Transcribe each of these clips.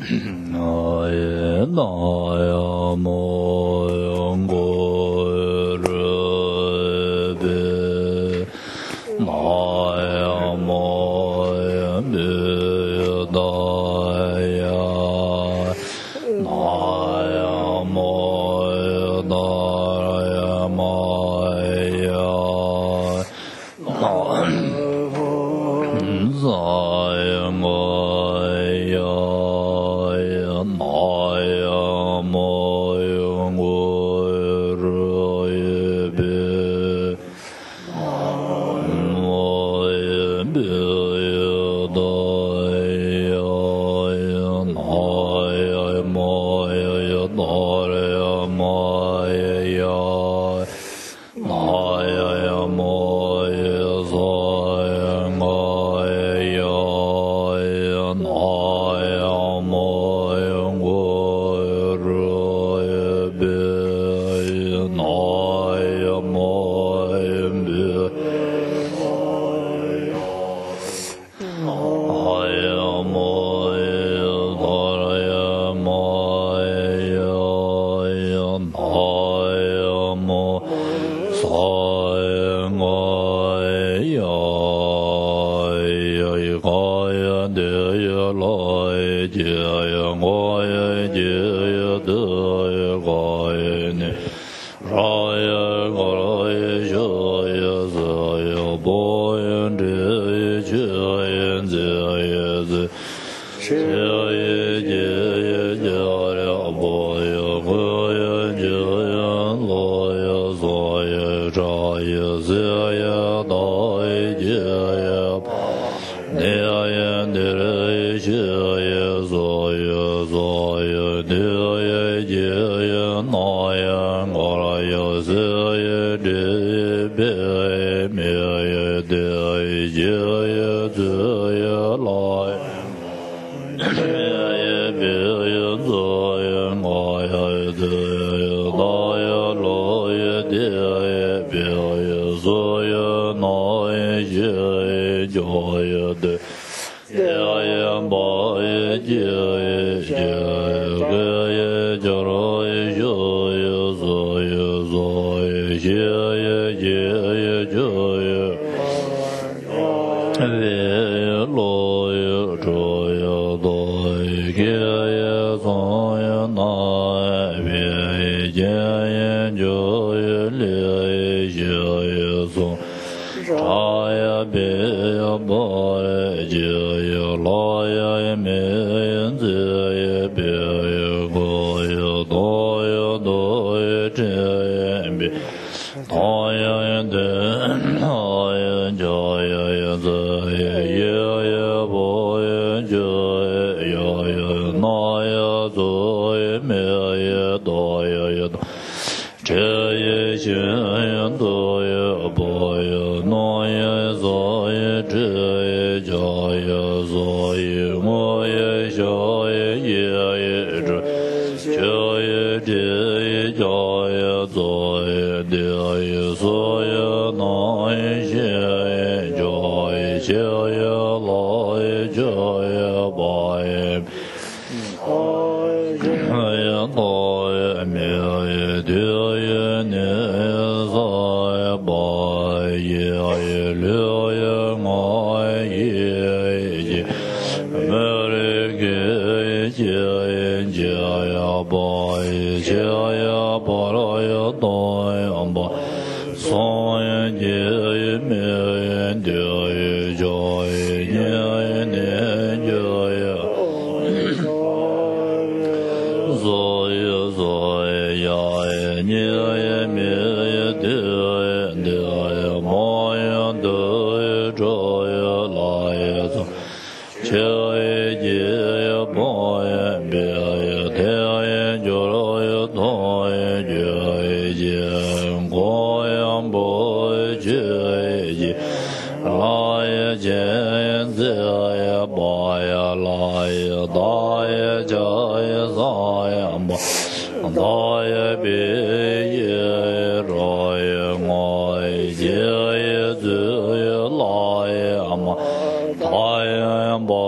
boy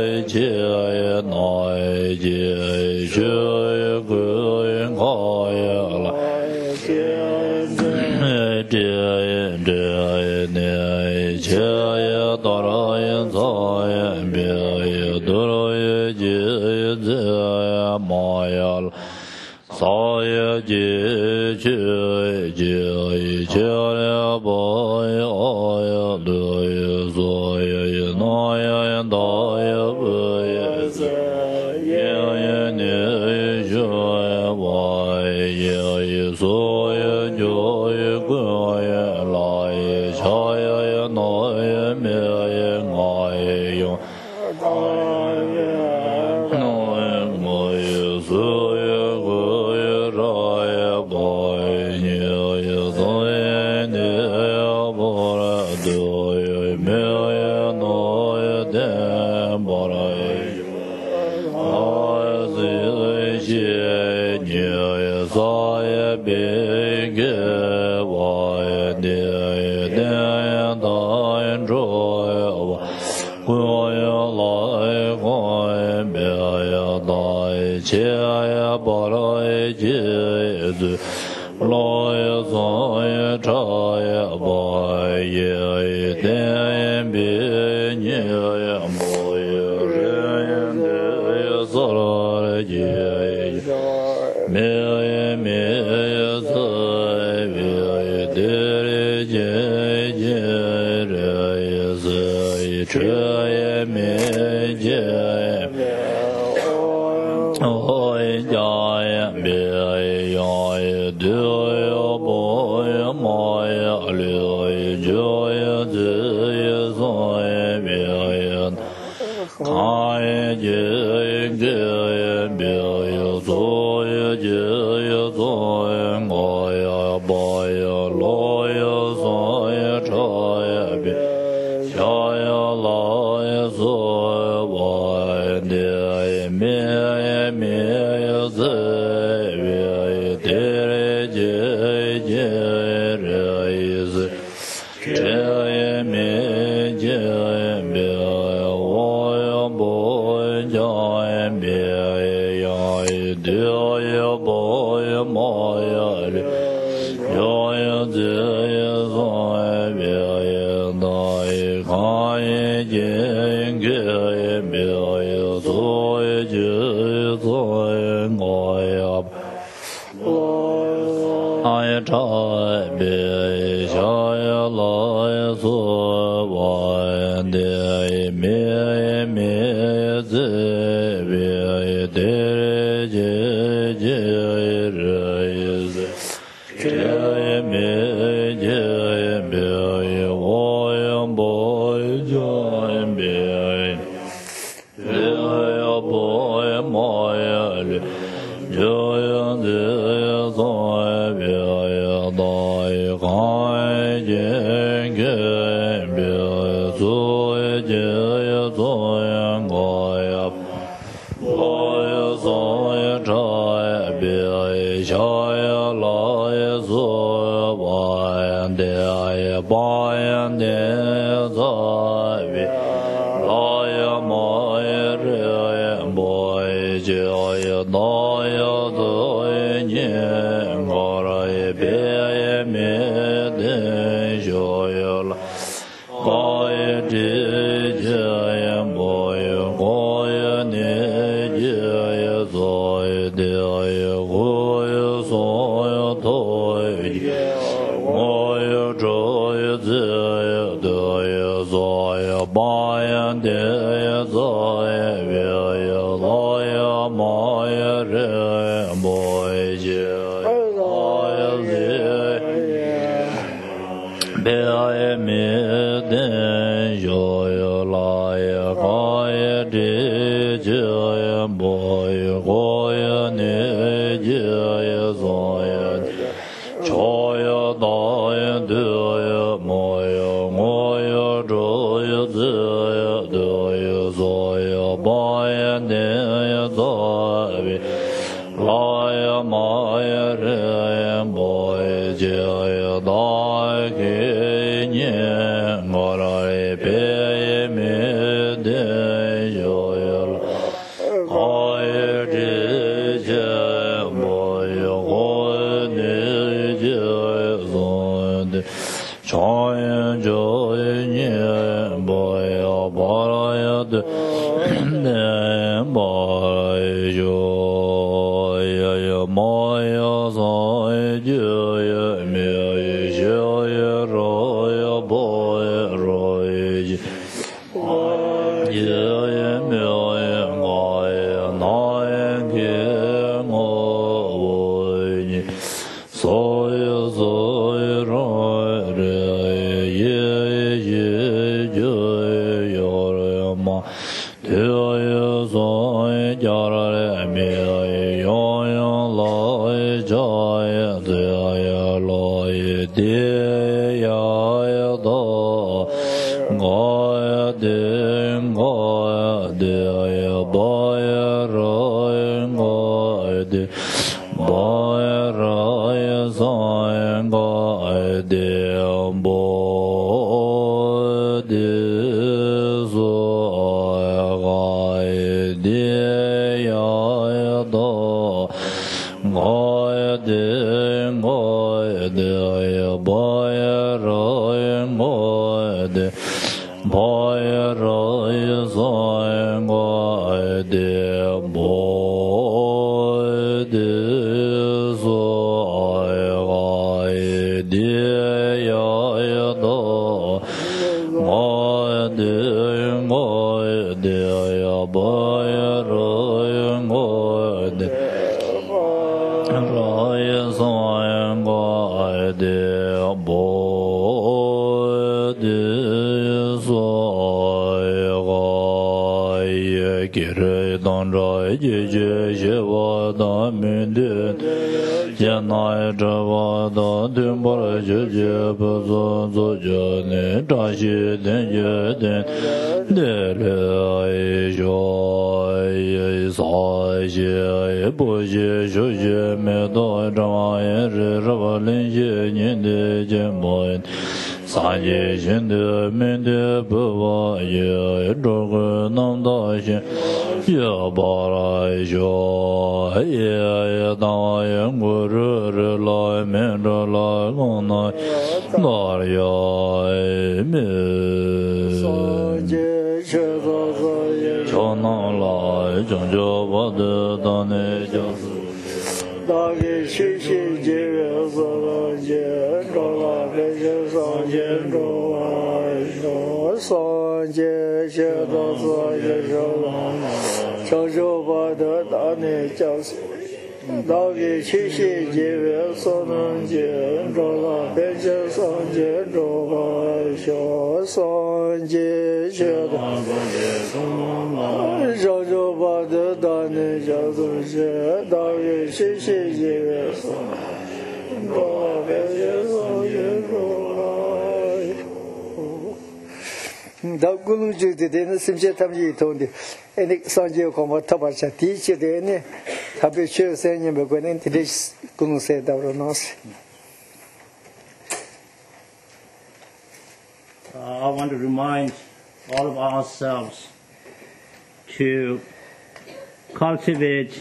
Joy I want to remind all of ourselves to cultivate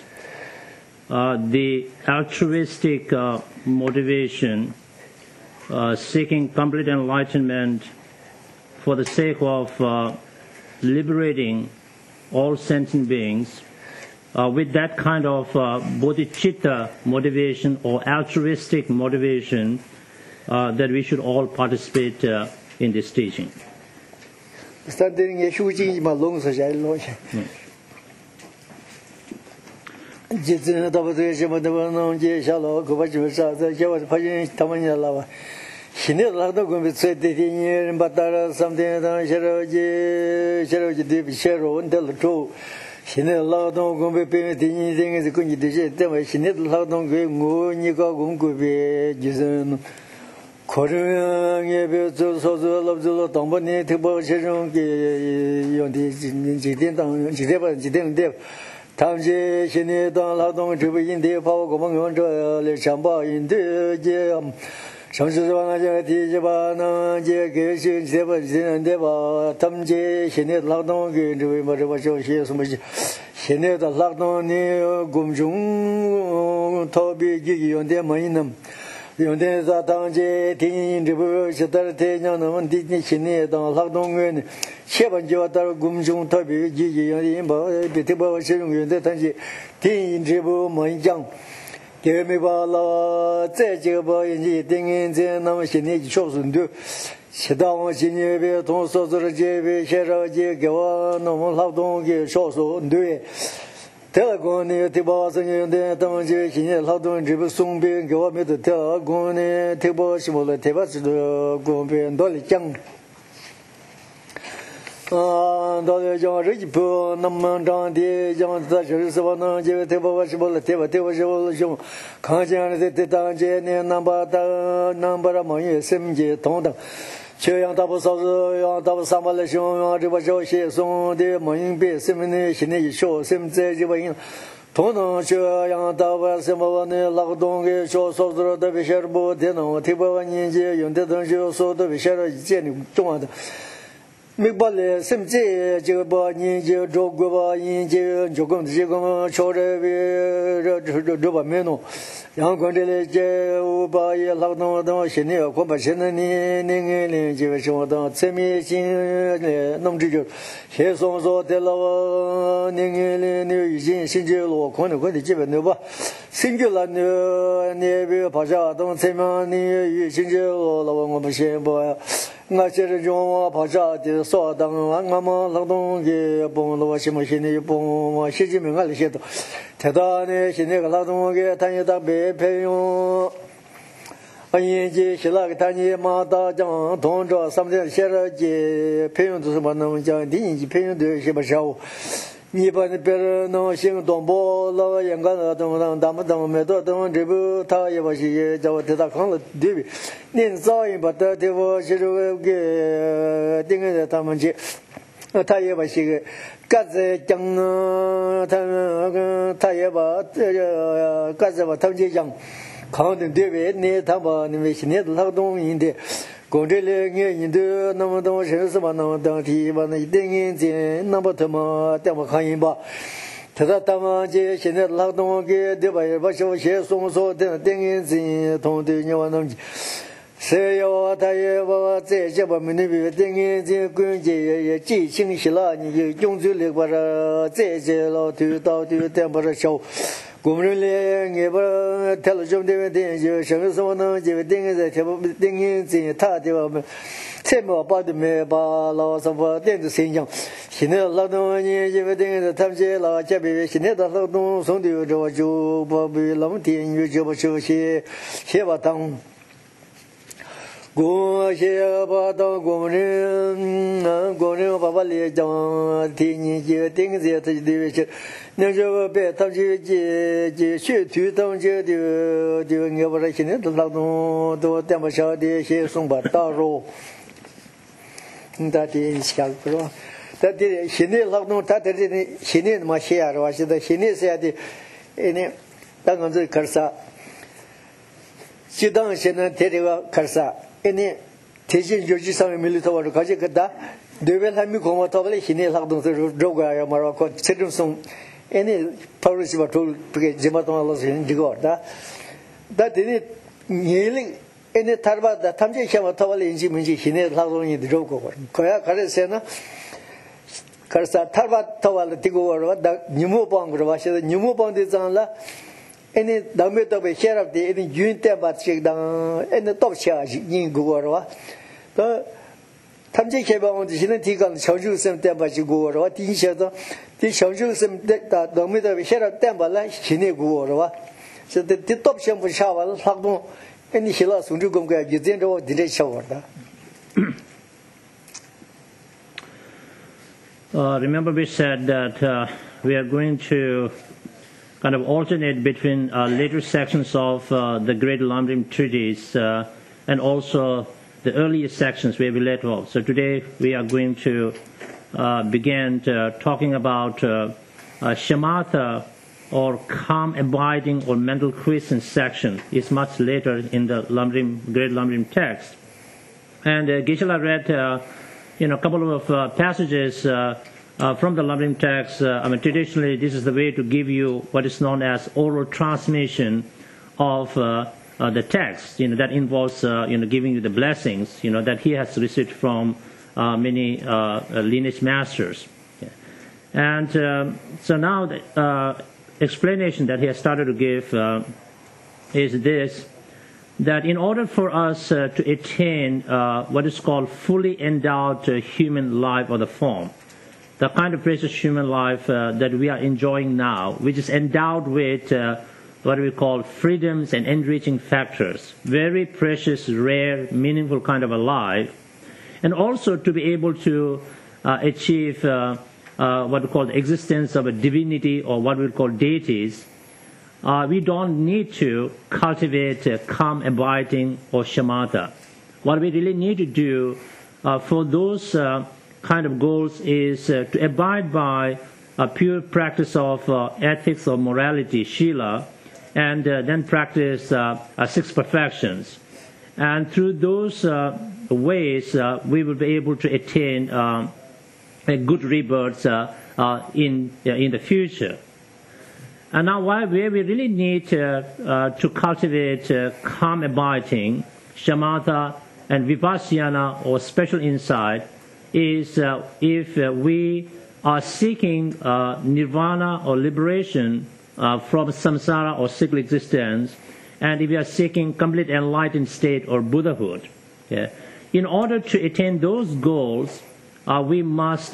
the altruistic motivation, seeking complete enlightenment for the sake of liberating all sentient beings, with that kind of bodhicitta motivation or altruistic motivation, that we should all participate in this teaching. 당시 신의당劳动 주부인대 파워공원저 레창바인대 정수조항하자 디지바는 제 계신 세번지는데바 탐제 신의劳动 주의 뭐저 시에서뭐지 신의당劳动니 금중 토비 기기연대 뭐있는 用的是当街听这部是在天上那么的新年当劳动员，前半就到公众特别积极用的把别的把使用用的当街听这部没讲。给没把了，再这个把人家定人在那么新年就少顺的，其他我今年别同所做的这边线上这给我那么劳动给少顺对。特工呢，特保生用的当街新年劳动这不送兵给我们的特工呢，特保什么了？特保是的工兵多的讲。到了讲这一步那么长的讲，这就是我能就特保什么了？特保什么了？兄，看见了的当街呢，能把这忙也生计同等。这样大不少子，让大不3百来兄，让这把小些送的忙人百姓们呢，现在一小生在这把人，同等这样大把什么呢？劳动给小少子特别些不电脑，特别年纪用的东西说特别些了一件的重要的。没把来，甚至这个把年纪照顾把年纪就跟这个朝这边这把面弄，然后跟这里这我把也劳动到现在我把现在你就是说到侧面性来弄这就，先说的了你已经升级了，可能基本的吧，升级了你别怕啥，等侧面你升级了我们先把。我现在讲我怕啥的说当俺们劳动给帮了什么现在帮我写几名俺的写的，太大呢现在个劳动给他也当白培养，人家写了个他也马大讲同着上面写了些培养都是把能讲第一级培养的些不少。你把那别人能行动不老严格的等他们等没多等这不他也把些叫我替他看了对不？你早一把他对我写这个给定在他们去，他也把些个各自讲他也把各自把他们去讲，看的对不？你他把你们现在劳动人的。公这里人都那么多人是吧？那么当地吧，那一点眼睛那么他妈带我看人吧。他们这现在劳动给对吧？把小些送说的点眼睛，同对你话那么，谁要他也把在这把门那边点眼睛，关键也记清晰了，你就用嘴里把它在这老头到头点把它小。工人嘞，也不贴了这么点点，就什么时候能就点在贴不点在他的我们，才没把的没把老什么电子现象。现在劳动人就点在他们这老这边，现在的劳动送的这就不被冷天就不休息，先把当。工些把当工人把来讲，天年就定在他的去，那就别他就学徒当就我把现在的劳动都点不少的些送把大肉，他的想是吧？他的现在劳动他的现在嘛些是吧？现在现在些的，呢，当然是开始，就当现在这个开始。ini tesin joji sami mili tawa ro kaje kada devel hami ko ma tawale hine lagdon se roga ya mara ko sedum sum ini pawrisi ba tol pge jema to Allah se digo da dini ngeli ini tarba da tamje shama tawale inji minji hine lagdon ni rogo ko ya kare se na karsa tarba tawale digo ro da nimu bang ro ba se nimu bang de zanla ini dame to be share of the ini junte ba chik dang ini top cha yin go ro to tamje ke ba on jin ti gan chao ju sem te ba ji go ro ti she do ti chao ju sem da dame to be share of te ba la chin ne go ro so the top shem bu sha ba la sak do ini she la sung ju gom ga ji zhen ro di de chao da. Remember we said that we are going to kind of alternate between later sections of the Great Lamrim Treatise and also the earlier sections where we left off. So today we are going to begin talking about Shamatha or calm abiding or mental quiescence section. It's much later in the Great Lamrim text. And Geshe-la read a couple of passages from the Lamrim text. Traditionally, this is the way to give you what is known as oral transmission of the text, that involves, giving you the blessings, that he has received from many lineage masters. Yeah. And so now the explanation that he has started to give is this, that in order for us to attain what is called fully endowed human life or the form, the kind of precious human life that we are enjoying now, which is endowed with what we call freedoms and enriching factors, very precious, rare, meaningful kind of a life, and also to be able to achieve what we call the existence of a divinity or what we call deities, we don't need to cultivate calm abiding or shamatha. What we really need to do for those kind of goals is to abide by a pure practice of ethics or morality, shila, and then practice six perfections. And through those ways, we will be able to attain a good rebirth in the future. And now where we really need to cultivate calm abiding, shamatha, and vipassana, or special insight, is if we are seeking nirvana or liberation from samsara or cyclic existence, and if we are seeking complete enlightened state or Buddhahood. Yeah. In order to attain those goals, we must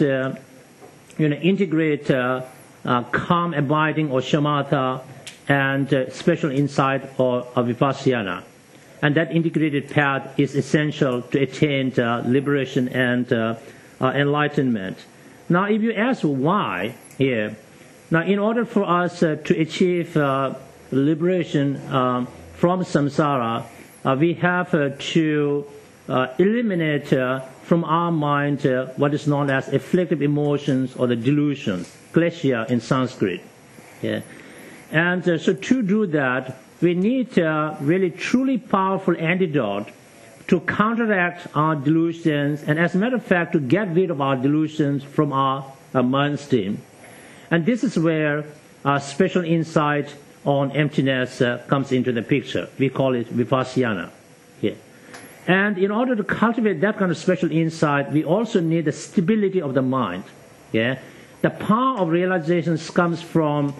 integrate calm abiding or shamatha and special insight or vipassana. And that integrated path is essential to attain liberation and enlightenment. Now, if you ask why here, now in order for us to achieve liberation from samsara, we have to eliminate from our mind what is known as afflictive emotions or the delusions, kleshya in Sanskrit. Yeah. And so to do that, we need really truly powerful antidote to counteract our delusions, and as a matter of fact, to get rid of our delusions from our mind stream. And this is where special insight on emptiness comes into the picture. We call it vipassana. Yeah. And in order to cultivate that kind of special insight, we also need the stability of the mind. Yeah. The power of realizations comes from,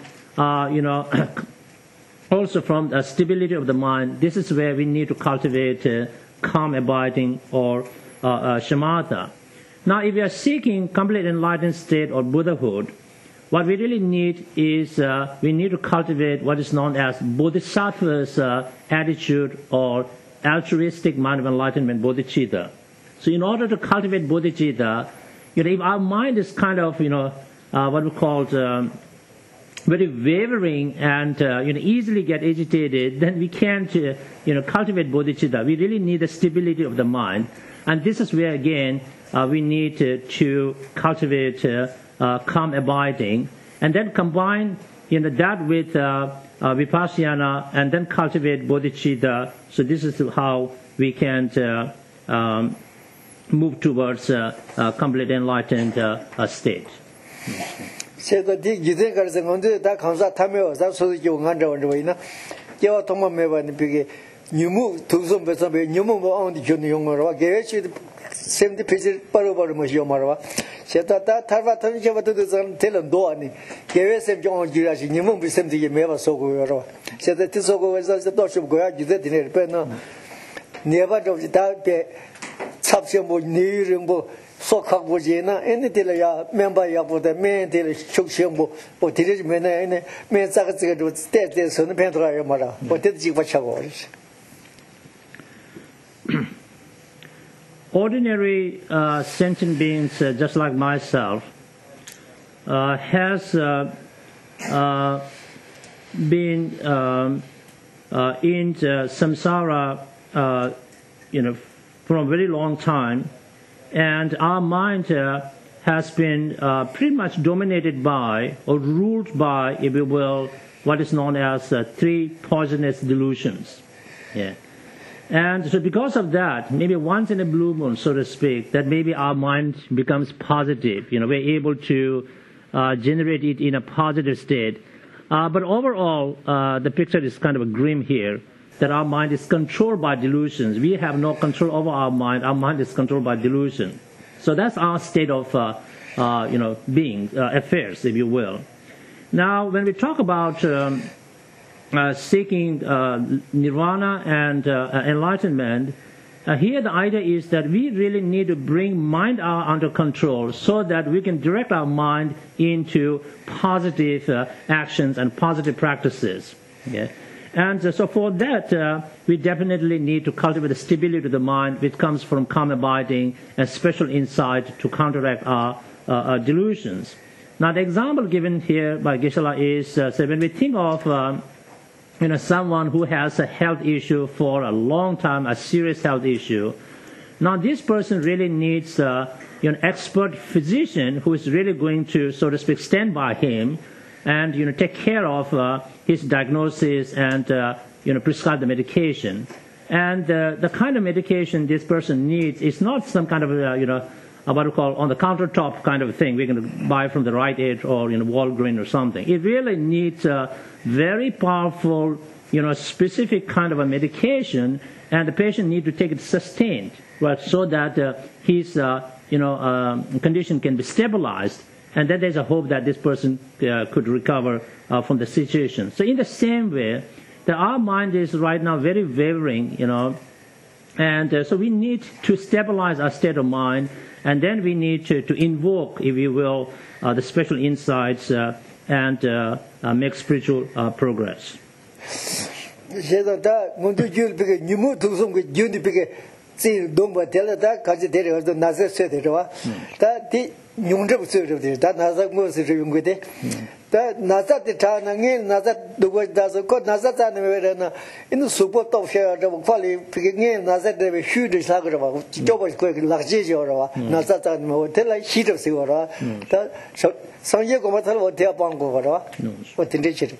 also from the stability of the mind. This is where we need to cultivate calm abiding or shamatha. Now, if we are seeking complete enlightened state or Buddhahood, what we really need is we need to cultivate what is known as bodhisattva's attitude or altruistic mind of enlightenment, bodhicitta. So in order to cultivate bodhicitta, if our mind is kind of, what we call very wavering and easily get agitated, then we can't cultivate bodhicitta. We really need the stability of the mind, and this is where again we need to cultivate calm abiding, and then combine that with vipassana, and then cultivate bodhicitta. So this is how we can move towards complete enlightened state. 세다 디 기대 가서 언제 다 감사 타면서 소리고 간다고 보이나 제가 도만 매번 비게 뉴무 두손 배서 뉴무 뭐 어디 전 용어로 개시 샘디 페이지 바로바로 뭐 요마로 세다 다 타바 타는 제가 도도 텔은 도아니 개외 좀 지라시 뉴무 비샘디 매바 소고요 세다 티소고에서 또 싶고야 기대 디네 빼나 네바 좀 다베 찹셔 뭐 니르 뭐 소각 보지나 애네들이야 멤버야 보다 매들 축시고 뭐 들으면은 애네 매자가지고 때때서는 벤트라요 말아 뭐 때지 받쳐고 Ordinary sentient beings just like myself has been in samsara for a very long time. And our mind has been pretty much dominated by or ruled by, if you will, what is known as three poisonous delusions. Yeah. And so because of that, maybe once in a blue moon, so to speak, that maybe our mind becomes positive. We're able to generate it in a positive state. But overall, the picture is kind of grim here. that our mind is controlled by delusions. We have no control over our mind is controlled by delusion. So that's our state of being, affairs, if you will. Now, when we talk about seeking nirvana and enlightenment, here the idea is that we really need to bring mind under control so that we can direct our mind into positive actions and positive practices. Okay? And so for that, we definitely need to cultivate the stability of the mind, which comes from calm abiding and special insight to counteract our delusions. Now, the example given here by Geshe-la is, so when we think of someone who has a health issue for a long time, a serious health issue. Now, this person really needs an expert physician who is really going to, so to speak, stand by him and take care of his diagnosis and prescribe the medication. And the kind of medication this person needs is not some kind of what we call on the countertop kind of thing we're going to buy from the Rite Aid or Walgreens or something. It really needs a very powerful, specific kind of a medication, and the patient needs to take it sustained, right, so that his condition can be stabilized, and then there's a hope that this person could recover from the situation. So in the same way, our mind is right now very wavering, and so we need to stabilize our state of mind. And then we need to invoke, if you will, the special insights and make spiritual progress. 다 나자데 타나게 나자 누가 다서 거 나자자 내면은 이 수보 또셔 저 빨리 그게 나자데 휴드 사그러 봐. 저거 그 락지죠 봐. 나자자 뭐 텔라 히드 세워라. 다 상예 고마탈 어디야 방고 거라. 어딘데 치.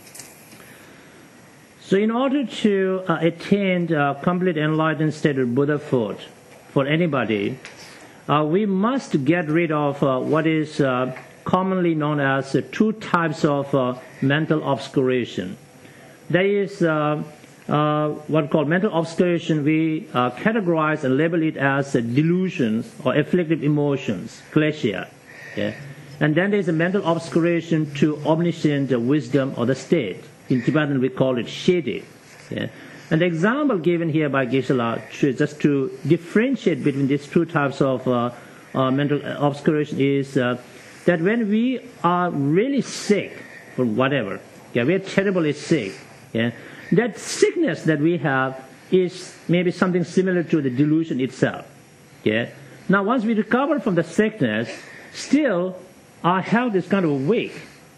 So in order to attain complete enlightened state of Buddhahood for anybody, we must get rid of what is commonly known as two types of mental obscuration. There is what we call mental obscuration. We categorize and label it as delusions or afflictive emotions, kleshya. Okay? And then there is a mental obscuration to omniscient wisdom or the state. In Tibetan we call it shedi. Okay? And the example given here by Geshe-la, just to differentiate between these two types of mental obscuration, is that when we are really sick from whatever, we are terribly sick, that sickness that we have is maybe something similar to the delusion itself. Now, once we recover from the sickness, still our health is kind of weak.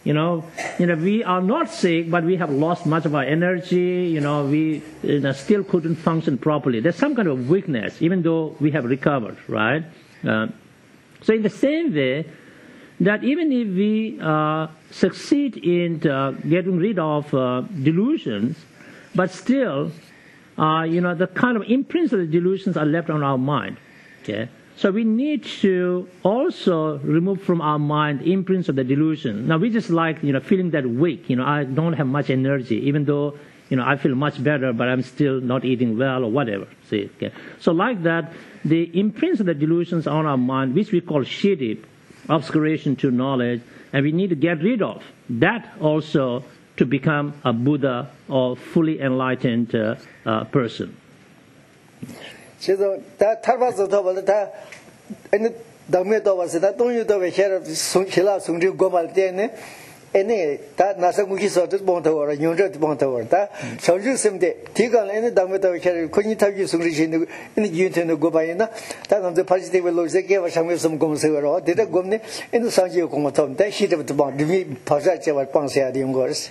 We are not sick, but we have lost much of our energy. We still couldn't function properly. There's some kind of weakness, even though we have recovered, right? So in the same way, that even if we succeed in getting rid of delusions, but still, the kind of imprints of the delusions are left on our mind. So we need to also remove from our mind imprints of the delusion. Now we just like, feeling that weak. I don't have much energy, even though, I feel much better, but I'm still not eating well or whatever. See, So like that, the imprints of the delusions on our mind, which we call shidi, obscuration to knowledge, and we need to get rid of that also to become a Buddha or fully enlightened person. 그래서 다 탈바서 더 벌다 아니 담에도 와서 다 돈유도 외셔 송실라 송지 고말 때네 에네 다 나서무기서 본다고라 용저도 본다고라 서주심데 디가 에네 담에도 외셔 코니 타기 송지신데 에네 유인테는 고바이나 다 남자 파지티브 로제게 와상면섬 공세로 데다 곰네 에네 상지 공모톰데 시드부터 본 리미 파자제와 방세야 되는 거스.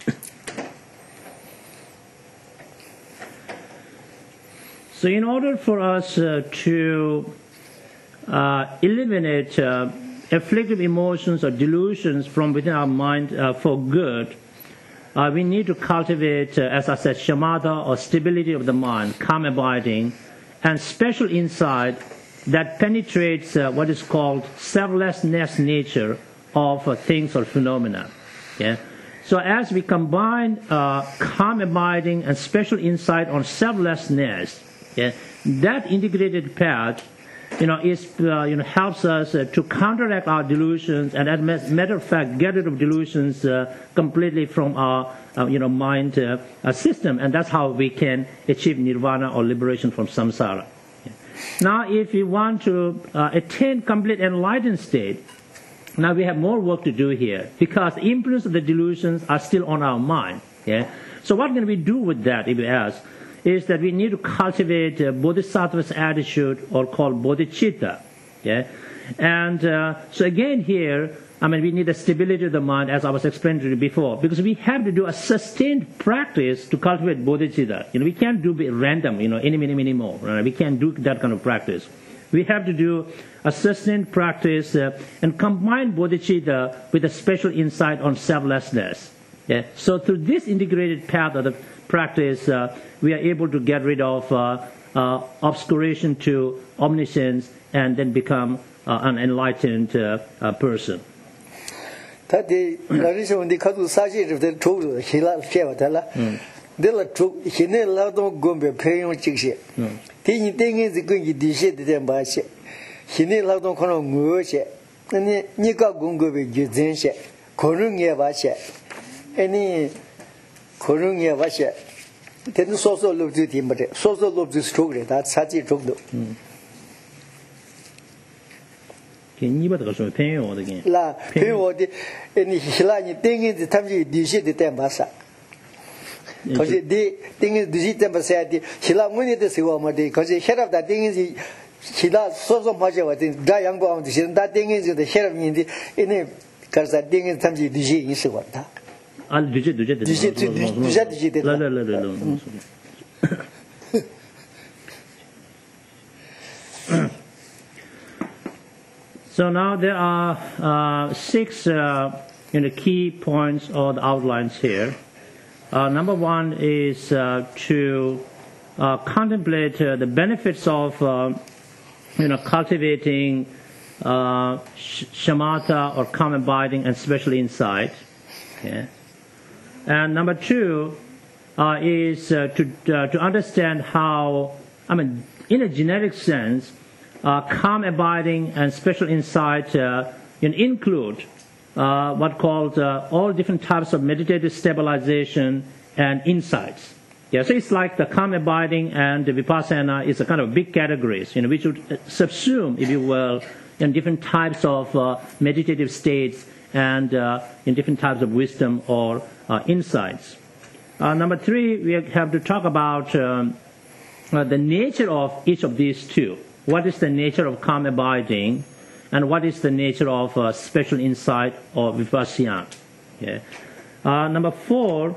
So in order for us to eliminate afflictive emotions or delusions from within our mind for good, we need to cultivate, as I said, shamatha or stability of the mind, calm abiding, and special insight that penetrates what is called selflessness nature of things or phenomena. So as we combine calm abiding and special insight on selflessness, that integrated path, helps us to counteract our delusions, and as a matter of fact, get rid of delusions completely from our mind system, and that's how we can achieve nirvana or liberation from samsara. Now, if we want to attain complete enlightened state, now we have more work to do here, because the influence of the delusions are still on our mind. So what can we do with that, if you ask, is that we need to cultivate bodhisattva's attitude, or called bodhicitta. And so again here, we need a stability of the mind, as I was explaining to you before, because we have to do a sustained practice to cultivate bodhicitta. We can't do it random, any more. Right? We can't do that kind of practice. We have to do a sustained practice and combine bodhicitta with a special insight on selflessness. So through this integrated path of the practice, we are able to get rid of obscuration to omniscience, and then become an enlightened person. Then so love to him, but so love to stroke it. That's such a joke. Can you go to pay or again? La, pay or the any Hilani thing in the time you did the Tambasa. Because the thing is, the Temper said, Hila money the Siwama, because the head of that thing is she does so much of it. Die young bound, that thing is the head of me in it, because that thing is something you did in Siwata. So now there are 6 key points or the outlines here. Number 1 is to contemplate the benefits of cultivating shamatha or calm abiding and special insight. And number 2 is to understand how, in a generic sense, calm abiding and special insight include what called all different types of meditative stabilization and insights. So it's like the calm abiding and the vipassana is a kind of big categories, which would subsume, if you will, in different types of meditative states and in different types of wisdom or insights. Number 3, we have to talk about the nature of each of these two. What is the nature of calm abiding, and what is the nature of special insight or vipassana? Number 4,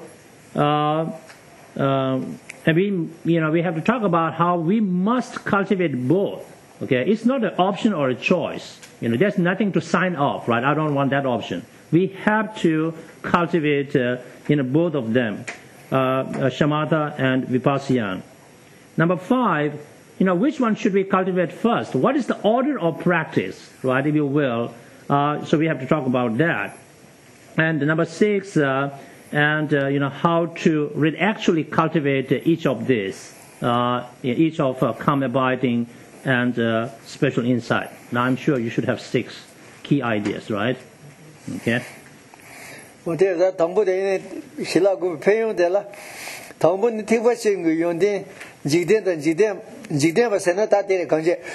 we have to talk about how we must cultivate both. It's not an option or a choice. There's nothing to sign off, right? I don't want that option. We have to cultivate both of them, shamatha and vipassana. Number 5, which one should we cultivate first? What is the order of practice, right, if you will? So we have to talk about that. And number 6, how to actually cultivate each of these, each of calm abiding and special insight. Now I'm sure you should have 6 key ideas, right? Okay. Well, there's a tumble in it. Shilago paying the la. Tumble in the Tiwashing, you did Jidem was another day.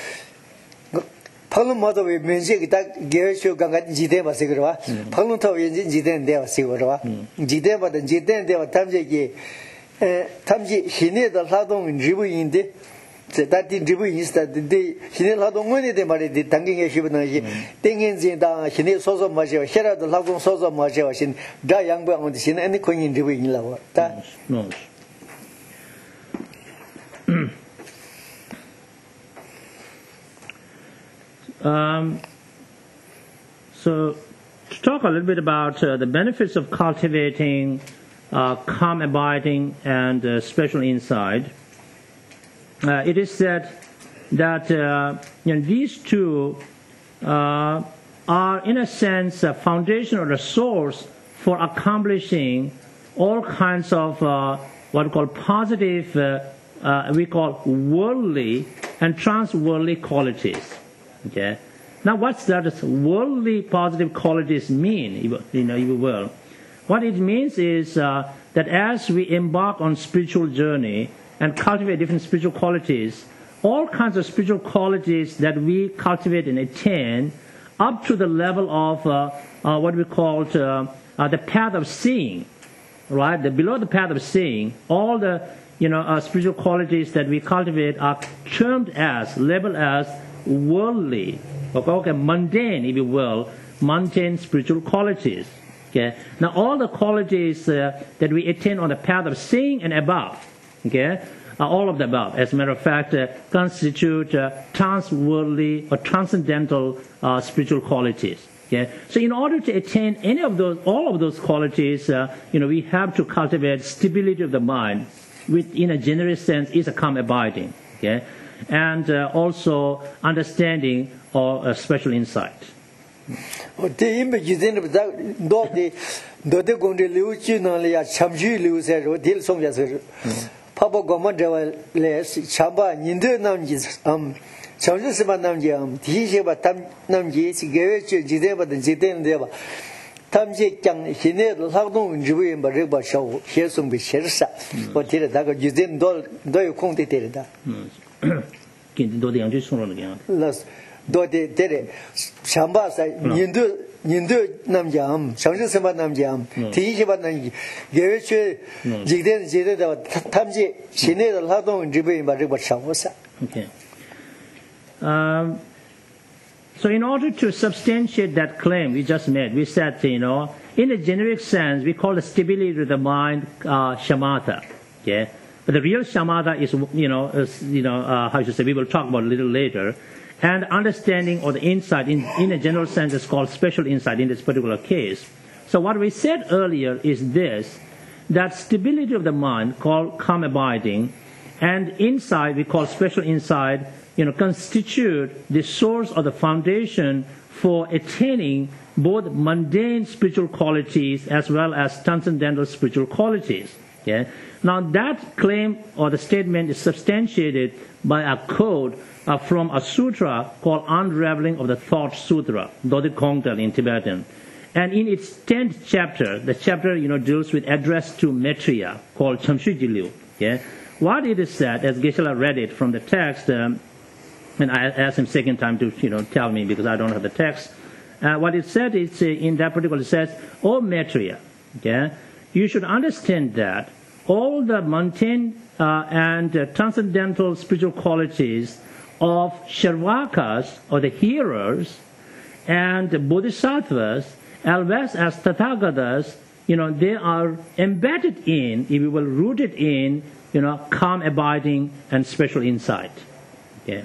Palum mother with music that gave you Jidem was Sigura. Palum to Jidem there was Sigura. Jidem, but Jidem there were Tamji. Tamji, he needed the Ladong in Ribu in the. That didn't do is that he never had only the money, the tanking a human things in the he needs so much, here are the Lagon so much, in die young boy on the scene, and the queen in the wing lower. No. So, to talk a little bit about the benefits of cultivating calm abiding and special insight. It is said that these two are, in a sense, a foundation or a source for accomplishing all kinds of what we call positive, we call worldly and transworldly qualities. Okay. Now, what's that worldly positive qualities mean? If you will, what it means is that as we embark on spiritual journey and cultivate different spiritual qualities, all kinds of spiritual qualities that we cultivate and attain, up to the level of what we call the path of seeing, right? Below the path of seeing, all the spiritual qualities that we cultivate are termed as, labeled as worldly, okay, mundane, if you will, mundane spiritual qualities. Okay. Now, all the qualities that we attain on the path of seeing and above, okay, all of the above, as a matter of fact, constitute transworldly or transcendental spiritual qualities. Okay. So, in order to attain any of those, all of those qualities, we have to cultivate stability of the mind, which, in a general sense, is a calm abiding. Okay. And also understanding or special insight. Okay. So in order to substantiate that claim we just made, we said, in a generic sense, we call the stability of the mind shamatha. Okay. But the real shamatha is, how should I say, we will talk about a little later. And understanding or the insight, in a general sense, is called special insight in this particular case. So what we said earlier is this, that stability of the mind, called calm abiding, and insight, we call special insight, constitute the source or the foundation for attaining both mundane spiritual qualities as well as transcendental spiritual qualities. Okay? Now that claim or the statement is substantiated by a quote from a sutra called Unraveling of the Thought Sutra, Dodi Kongtal in Tibetan. And in its 10th chapter, the chapter deals with address to Maitreya, called Chamshu Jilyu. Okay? What it is said, as Geshe-la read it from the text, and I asked him second time to tell me because I don't have the text. What it said is in that particular, it says, "O Maitreya, okay, you should understand that all the mundane and transcendental spiritual qualities of Sharvakas, or the hearers, and the Bodhisattvas, as well as Tathagatas, they are embedded in, if you will, rooted in, calm abiding and special insight." Okay.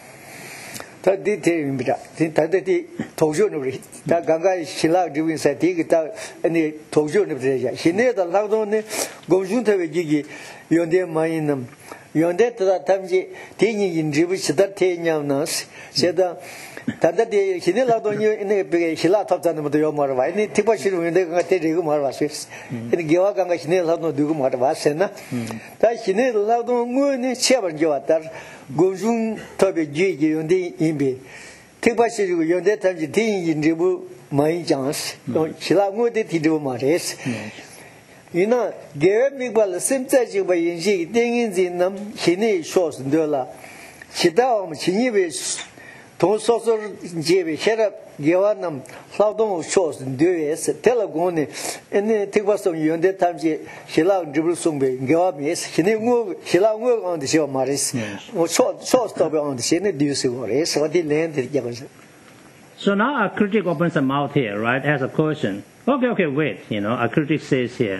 Gojung Toby G. Yundi Imbi. Tipasiru Yonde Tanji Jinjibu Mai Jans, Shilamu de Tidu Mares. Gave me well the same touch by Yinji, Dingin in them, Hine Shos and Dola. Shidam, Chinivis, Tonsor Jevi, Sherab, Giovanam, Flaudon Shos and Dues, Telagone, and then Tibasom Yonde Tanji, Shila Jibusumbe, Giamis, Shila on the show Maris, or short stop on the Shene Dusu, what he landed. So now a critic opens a mouth here, right, as a question. Okay, wait, a critic says here.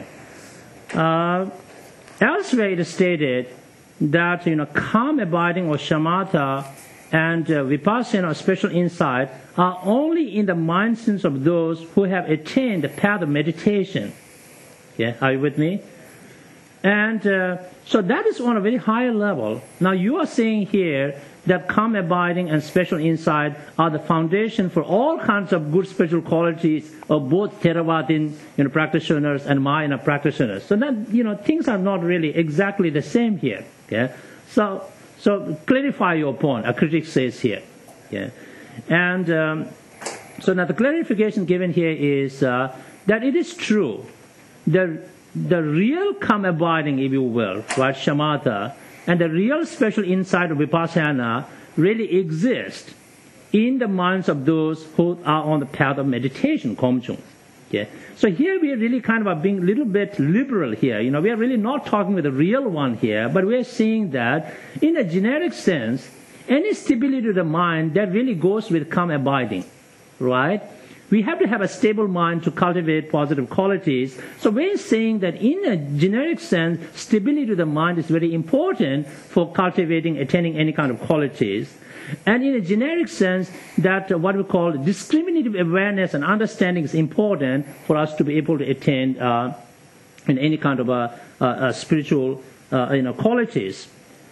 Elsewhere it is stated that, calm abiding or shamatha and vipassana or special insight are only in the mindsets of those who have attained the path of meditation. Yeah, are you with me? And so that is on a very high level. Now you are saying here that calm abiding and special insight are the foundation for all kinds of good spiritual qualities of both Theravadin practitioners and Mahayana practitioners. So that things are not really exactly the same here. Okay? So clarify your point. A critic says here. Okay? And so now the clarification given here is that it is true. The real calm abiding, if you will, right, shamatha, and the real special insight of vipassana really exist in the minds of those who are on the path of meditation, komchung. Okay? So here we are really kind of being a little bit liberal here. We are really not talking with the real one here, but we are saying that in a generic sense, any stability of the mind that really goes with calm abiding, right? We have to have a stable mind to cultivate positive qualities. So we're saying that in a generic sense, stability of the mind is very important for cultivating, attaining any kind of qualities. And in a generic sense, that what we call discriminative awareness and understanding is important for us to be able to attain in any kind of spiritual qualities.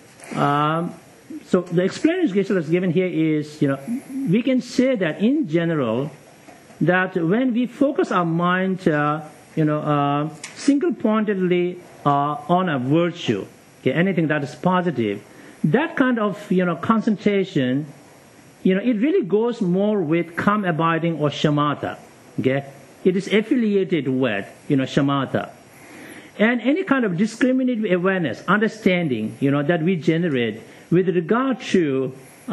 So the explanation Geshe is given here is, we can say that in general, that when we focus our mind, single-pointedly on a virtue, okay, anything that is positive, that kind of, concentration, it really goes more with calm abiding or shamatha, okay? It is affiliated with, shamatha. And any kind of discriminative awareness, understanding, that we generate with regard to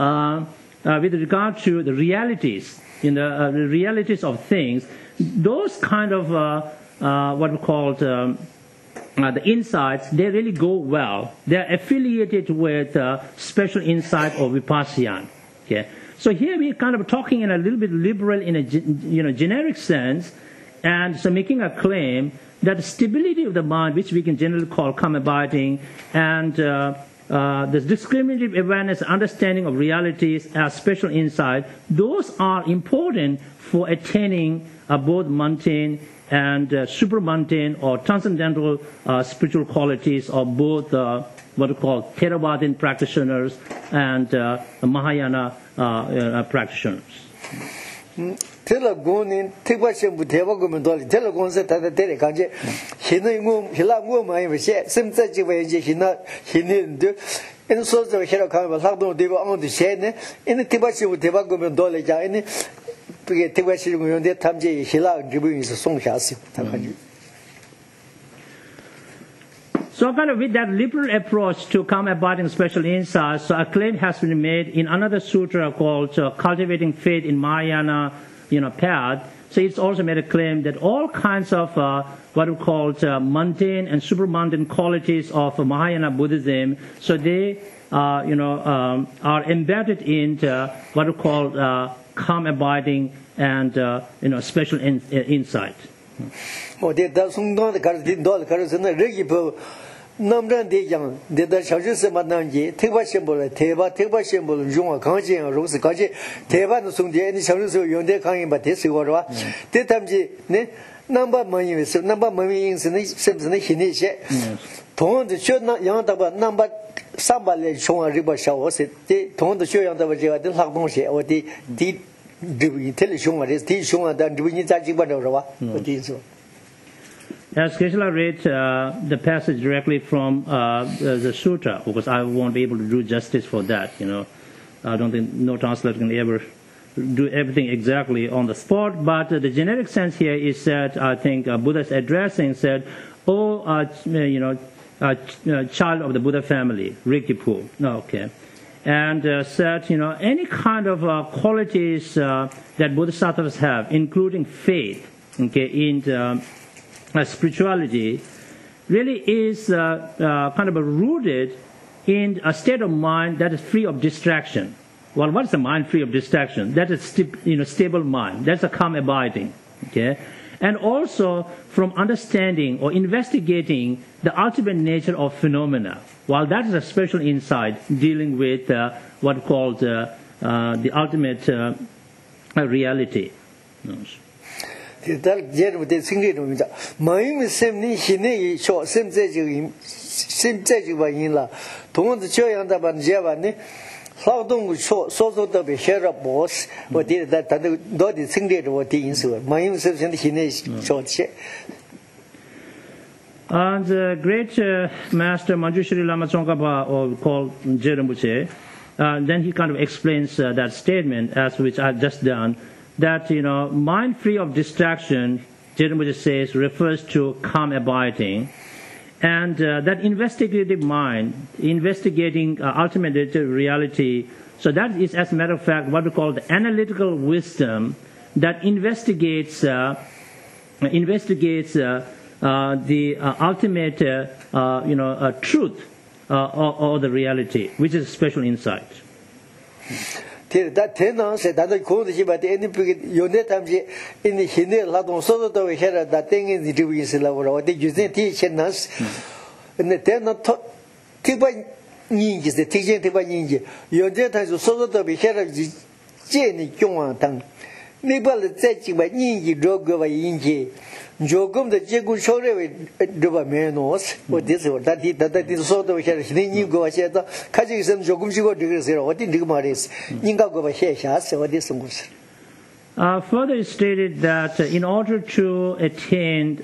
the realities, the realities of things, those kind of what we call the insights, they really go well. They are affiliated with special insight or vipassana. Okay, so here we're kind of talking in a little bit liberal in a generic sense, and so making a claim that the stability of the mind, which we can generally call calm abiding, and the discriminative awareness, understanding of realities as special insight, those are important for attaining both mundane and supramundane or transcendental spiritual qualities of both what we call Theravadin practitioners and Mahayana practitioners. Telegonin, Tibashi would have a government, Telegon said that the Telecanje, Hinangum, some such a way he didn't do. And so the Herakan was not they were on the Shane, in the Tibashi would have a government dollar, any Tibashi when they Tamji, Hila, giving his song chassis. So kind of with that liberal approach to calm abiding special insights, so a claim has been made in another sutra called Cultivating Faith in Mahayana path. So it's also made a claim that all kinds of what we call mundane and supramundane qualities of Mahayana Buddhism, so they are embedded in what we call calm abiding and special insight. Namran de Yang, the Shajas Mananji, Teva symbol, Teva symbol, Junga Kanji, and Rose Kaji, Teva Sundia, and Shajas Yonde Kang, but this is what the Tamji, number money, number money in Simpson Hinish. Tone the show not young about number somebody show a river shower, they told the show young about the Lakmoshe or the television, is the show and then doing it at Jibadova. As Geshe read the passage directly from the sutra, because I won't be able to do justice for that. I don't think no translator can ever do everything exactly on the spot. But the generic sense here is that I think Buddha's addressing said, "Oh, child of the Buddha family, Rikipu." Okay, and said, any kind of qualities that Bodhisattvas have, including faith, okay, in spirituality, really is kind of rooted in a state of mind that is free of distraction. Well, what is a mind free of distraction? That is stable mind. That's a calm abiding. Okay, and also from understanding or investigating the ultimate nature of phenomena. While that is a special insight dealing with what called the ultimate reality. That jet with the single Maim Semni Hine short Sem Zeju in La. Ton the Choyan Daban Javani 劳动说特别写了博士，我的他的到底成立着我的因素，没有是现在现在说起。 And the great master Manjushri Lama Tsongkhapa, or called Jerimbuche, then he kind of explains that statement, as which I've just done, that, mind free of distraction, Jerimbuche says, refers to calm abiding. And that investigative mind, investigating ultimate reality, so that is, as a matter of fact, what we call the analytical wisdom that investigates the ultimate, truth or the reality, which is special insight. That tenor said that the code is about any unit in the Hinde Laton Soto that thing in the Jewish level, or the using teaching us, and the tenor Tiba Ninjas, the teaching Tiba Ninja. Your data is Soto to be here of Jenny Jong. Nibal the teaching by Ninji drug over Inji. Jogum the Jagu Shore Duba Menos, what this or that is sort of here. Then go ahead, catching some Jogum Shigo degrees or what in Digmaris. Ninga go ahead, Shas, or this was. Further, it stated that in order to attain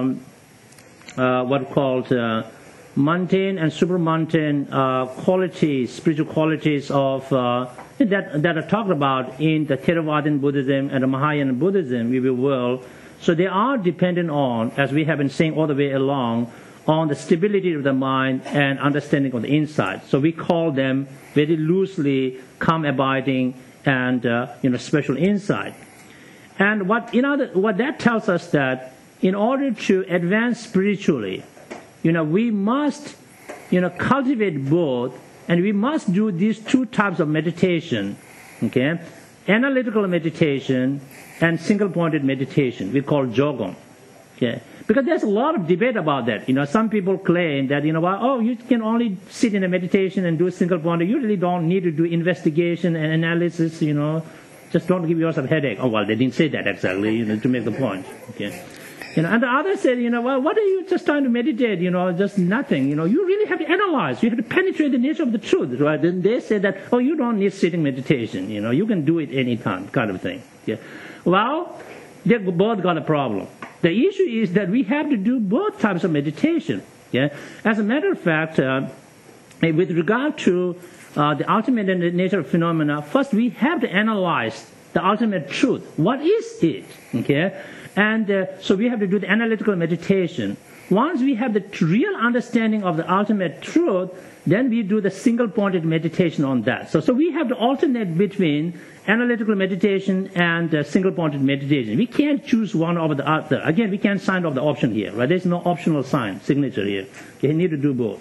what called mundane and supermundane qualities, spiritual qualities of that are talked about in the Theravadan Buddhism and the Mahayana Buddhism, we will. So they are dependent on, as we have been saying all the way along, on the stability of the mind and understanding of the insight. So we call them very loosely calm abiding and special insight. And what that tells us that in order to advance spiritually, we must cultivate both, and we must do these two types of meditation. Okay, analytical meditation and single-pointed meditation, we call jogam. Okay? Because there's a lot of debate about that. Some people claim that, you can only sit in a meditation and do single-pointed. You really don't need to do investigation and analysis, just don't give yourself a headache. Oh, well, they didn't say that exactly, to make the point. Okay? And the others said, what are you just trying to meditate, just nothing. You really have to analyze. You have to penetrate the nature of the truth, right? Then they said that, you don't need sitting meditation, you can do it anytime, kind of thing. Yeah. Well, they both got a problem. The issue is that we have to do both types of meditation. Yeah? As a matter of fact, with regard to the ultimate nature of phenomena, first we have to analyze the ultimate truth. What is it? Okay? And so we have to do the analytical meditation. Once we have the real understanding of the ultimate truth, then we do the single-pointed meditation on that. So we have to alternate between analytical meditation and single-pointed meditation. We can't choose one over the other. Again, we can't sign off the option here, right? There's no optional signature here. You need to do both.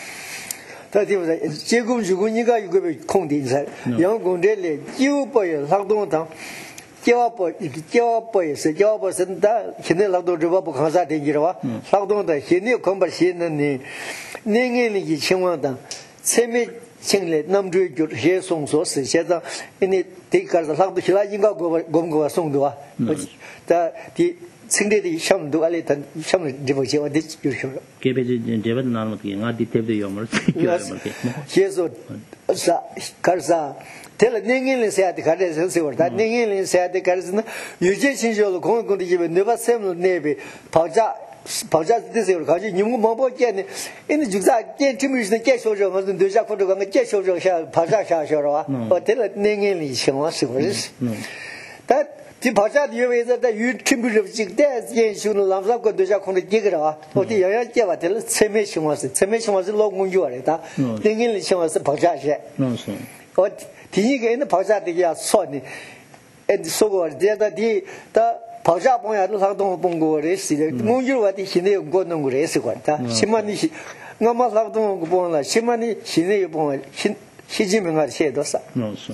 Tell Ningin said the Cardes or that Ningin said the Cardes, you just enjoy the Congo, never same navy, Pauja, this or Kaji, you move again in the Juza, get to me the cash over the Duja for the cash over Paja Shara, but tell Ningin she wants to that the Paja, you is that you tribute of Jigdes, yes, you love up with Duja from the Gigra, but the Yaya tell us, Semation was it, Semation was a long one you are at that, Ningin she was the Paja. But the in the Paja de Son and so on, the other day, the Paja Boya Bongo race, the Munju at the Hine Gondon race, what Shimani, no more Lavdon Bona, Shimani, Shine Bon, Shijiman Shedosa. No, so.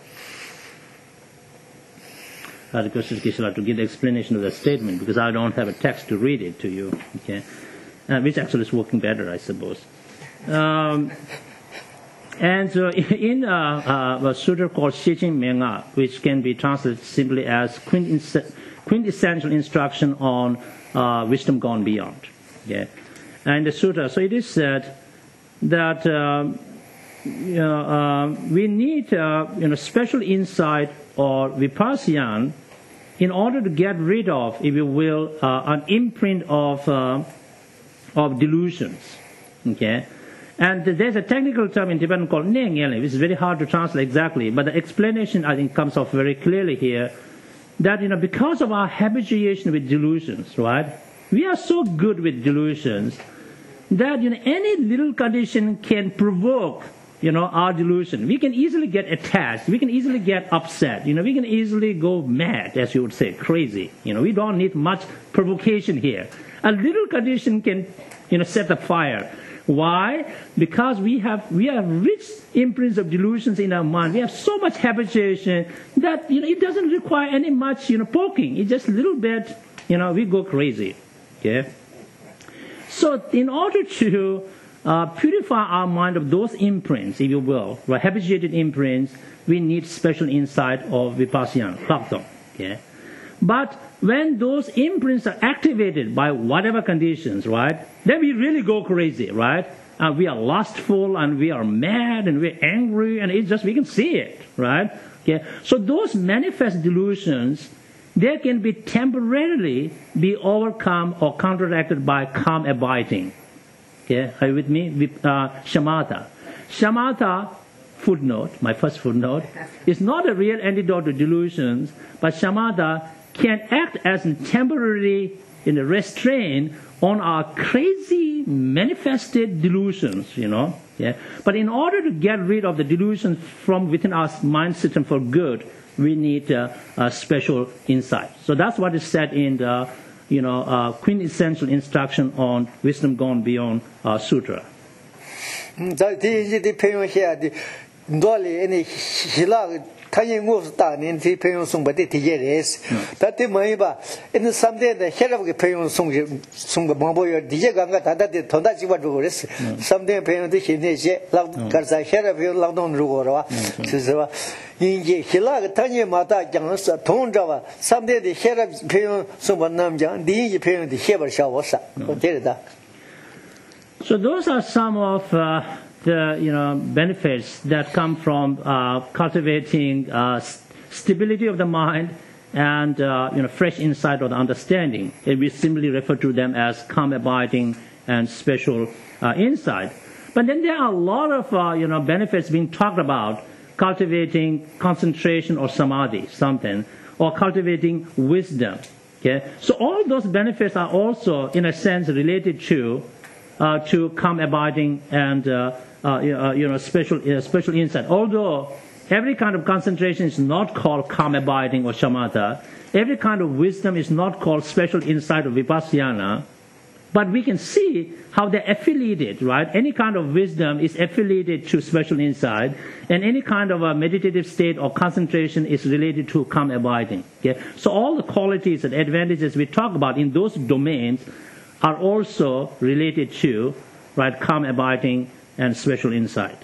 I request Kishala to give the explanation of the statement because I don't have a text to read it to you, okay? Which actually is working better, I suppose. And in a sutra called Shijing Menga, which can be translated simply as quintessential instruction on wisdom gone beyond. Yeah. And the sutra, so it is said that we need special insight or vipassana in order to get rid of, if you will, an imprint of delusions. Okay, and there's a technical term in Tibetan called Nengele, which is very hard to translate exactly, but the explanation I think comes off very clearly here. That because of our habituation with delusions, right? We are so good with delusions that any little condition can provoke our delusion. We can easily get attached. We can easily get upset. We can easily go mad, as you would say, crazy. We don't need much provocation here. A little condition can set the fire. Why? Because we have rich imprints of delusions in our mind. We have so much habituation that it doesn't require any much poking. It's just a little bit we go crazy. Okay. So in order to purify our mind of those imprints, if you will, right, habituated imprints, we need special insight of vipassana, Lakdong. Okay. But when those imprints are activated by whatever conditions, right, then we really go crazy, right? We are lustful and we are mad and we're angry and it's just, we can see it, right? Okay. So those manifest delusions, they can be temporarily be overcome or counteracted by calm abiding. Okay, are you with me? Shamatha. Shamatha, footnote, my first footnote, is not a real antidote to delusions, but shamatha can act as a temporary restraint on our crazy manifested delusions, Yeah. But in order to get rid of the delusions from within our mind system for good, we need a special insight. So that's what is said in the quintessential instruction on Wisdom Gone Beyond Sutra. So those are some of the benefits that come from cultivating stability of the mind and fresh insight or the understanding. And we simply refer to them as calm abiding and special insight. But then there are a lot of benefits being talked about, cultivating concentration or samadhi, something, or cultivating wisdom. Okay, so all those benefits are also, in a sense, related to calm abiding and special insight. Although every kind of concentration is not called calm abiding or shamatha, every kind of wisdom is not called special insight or vipassana, but we can see how they're affiliated, right? Any kind of wisdom is affiliated to special insight, and any kind of a meditative state or concentration is related to calm abiding. Okay? So all the qualities and advantages we talk about in those domains are also related to, right, calm abiding and special insight.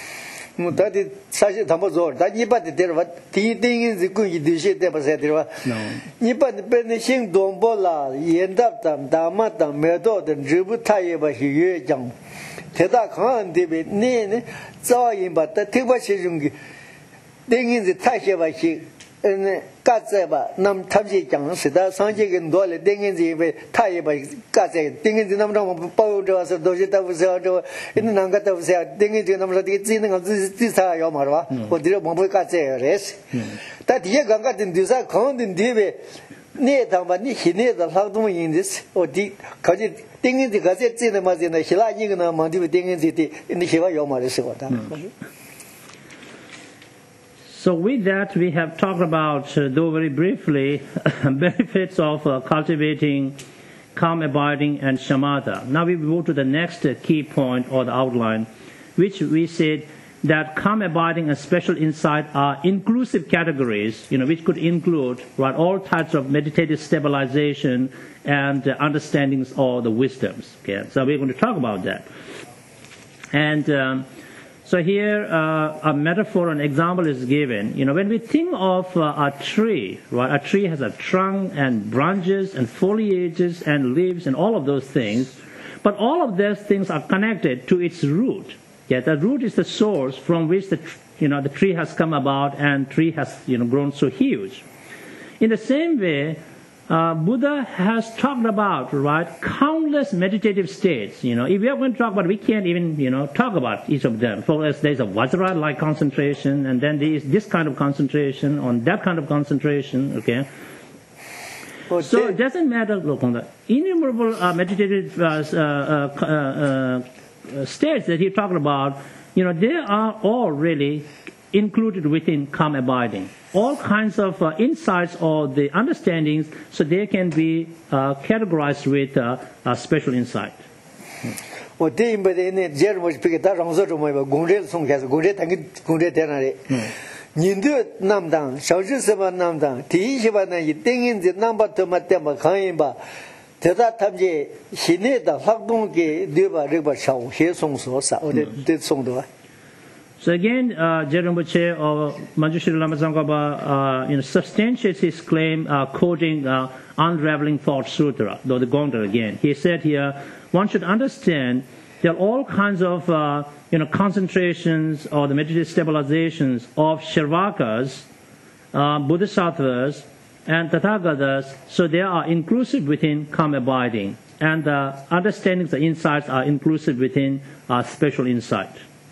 사실 담보죠. 다 이바데 데르와 디딩이 군이 디시데 바세데와. 이바데 베네 행동보라 연답담 다마담 메도든 지부타예바시 예장. 대다 강한데베 네네 자인바다 특바시중기 땡인지 타셰바시 까제바 남 탑지 장스다 상제긴 돌에 땡인지베 타예바 까제 땡인지 남랑 빠우져서 도시다부서 저 있는 난가다부서 땡인지 남서 되게 찌는 거 지사요 말와 어디로 뭐 까제레스 다 뒤에 강가든 뒤사 강든 뒤에 네 담바니 희네다 학동 인디스 어디 가지 땡인지 가제 찌는 마지나 희라니가 만디베 땡인지 이 희와요 말이스 거다. So with that, we have talked about, though very briefly, benefits of cultivating calm abiding and shamatha. Now we move to the next key point or the outline, which we said that calm abiding and special insight are inclusive categories, which could include, right, all types of meditative stabilization and understandings or the wisdoms. Okay, so we're going to talk about that. And so here a metaphor, an example is given. When we think of a tree, right? A tree has a trunk and branches and foliages and leaves and all of those things. But all of those things are connected to its root. Yeah, the root is the source from which the tree has come about, and tree has grown so huge. In the same way, Buddha has talked about, right, countless meditative states. If we are going to talk about, we can't even talk about each of them. For us, there's a Vajra-like concentration, and then there is this kind of concentration on that kind of concentration. Okay. So it doesn't matter. Look on the innumerable meditative states that he talked about. They are all really included within calm abiding. All kinds of insights or the understandings, so they can be categorized with a special insight. Nindu namdang, shangshi seba namdang, tiyi shiba na yi tingin zi namba tuma tenpa kanyin ba, teta tamje hine da lakdung ki duba rigba shao, he song so sa, o de song do. So again, Jerimpoche or Manjushri Lama Tsongkhapa substantiates his claim quoting Unraveling Thought Sutra, though the Gongda again. He said here, one should understand there are all kinds of concentrations or the meditative stabilizations of Shervakas, Bodhisattvas, and Tathagatas, so they are inclusive within calm abiding. And the understandings, the insights are inclusive within special insight.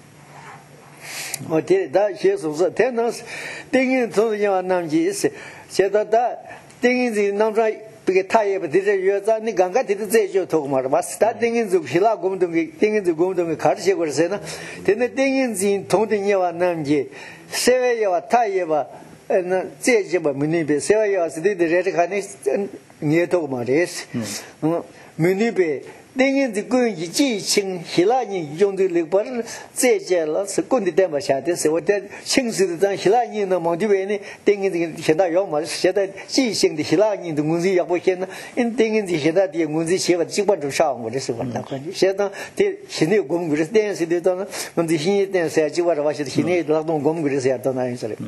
Because Thai but this is a Ganga did say you talk more about starting in the Hila Gumdung, thing in the Gumdung Karshi or Sena, then the thing in Tondinia Namji, Sevaya Tayeva and Zejaba Munibe, Sevaya did the Redicanis and near Tomares Munibe. Then the good Ji Ching Hilani Young the Liban, Zejela, Secundi Demashati, so what that Chings the Hilani no Montivani, thing in the Hedayoma, said that Ji Sing the Hilani, the Muzi Yabokin, in thing in the Heda, the Muzi Shiva, Chiba to Shang, what is one happened. She knew Gumgris dance, when the He dance, Jiva was it, he need Ladon Gumgris at the answer.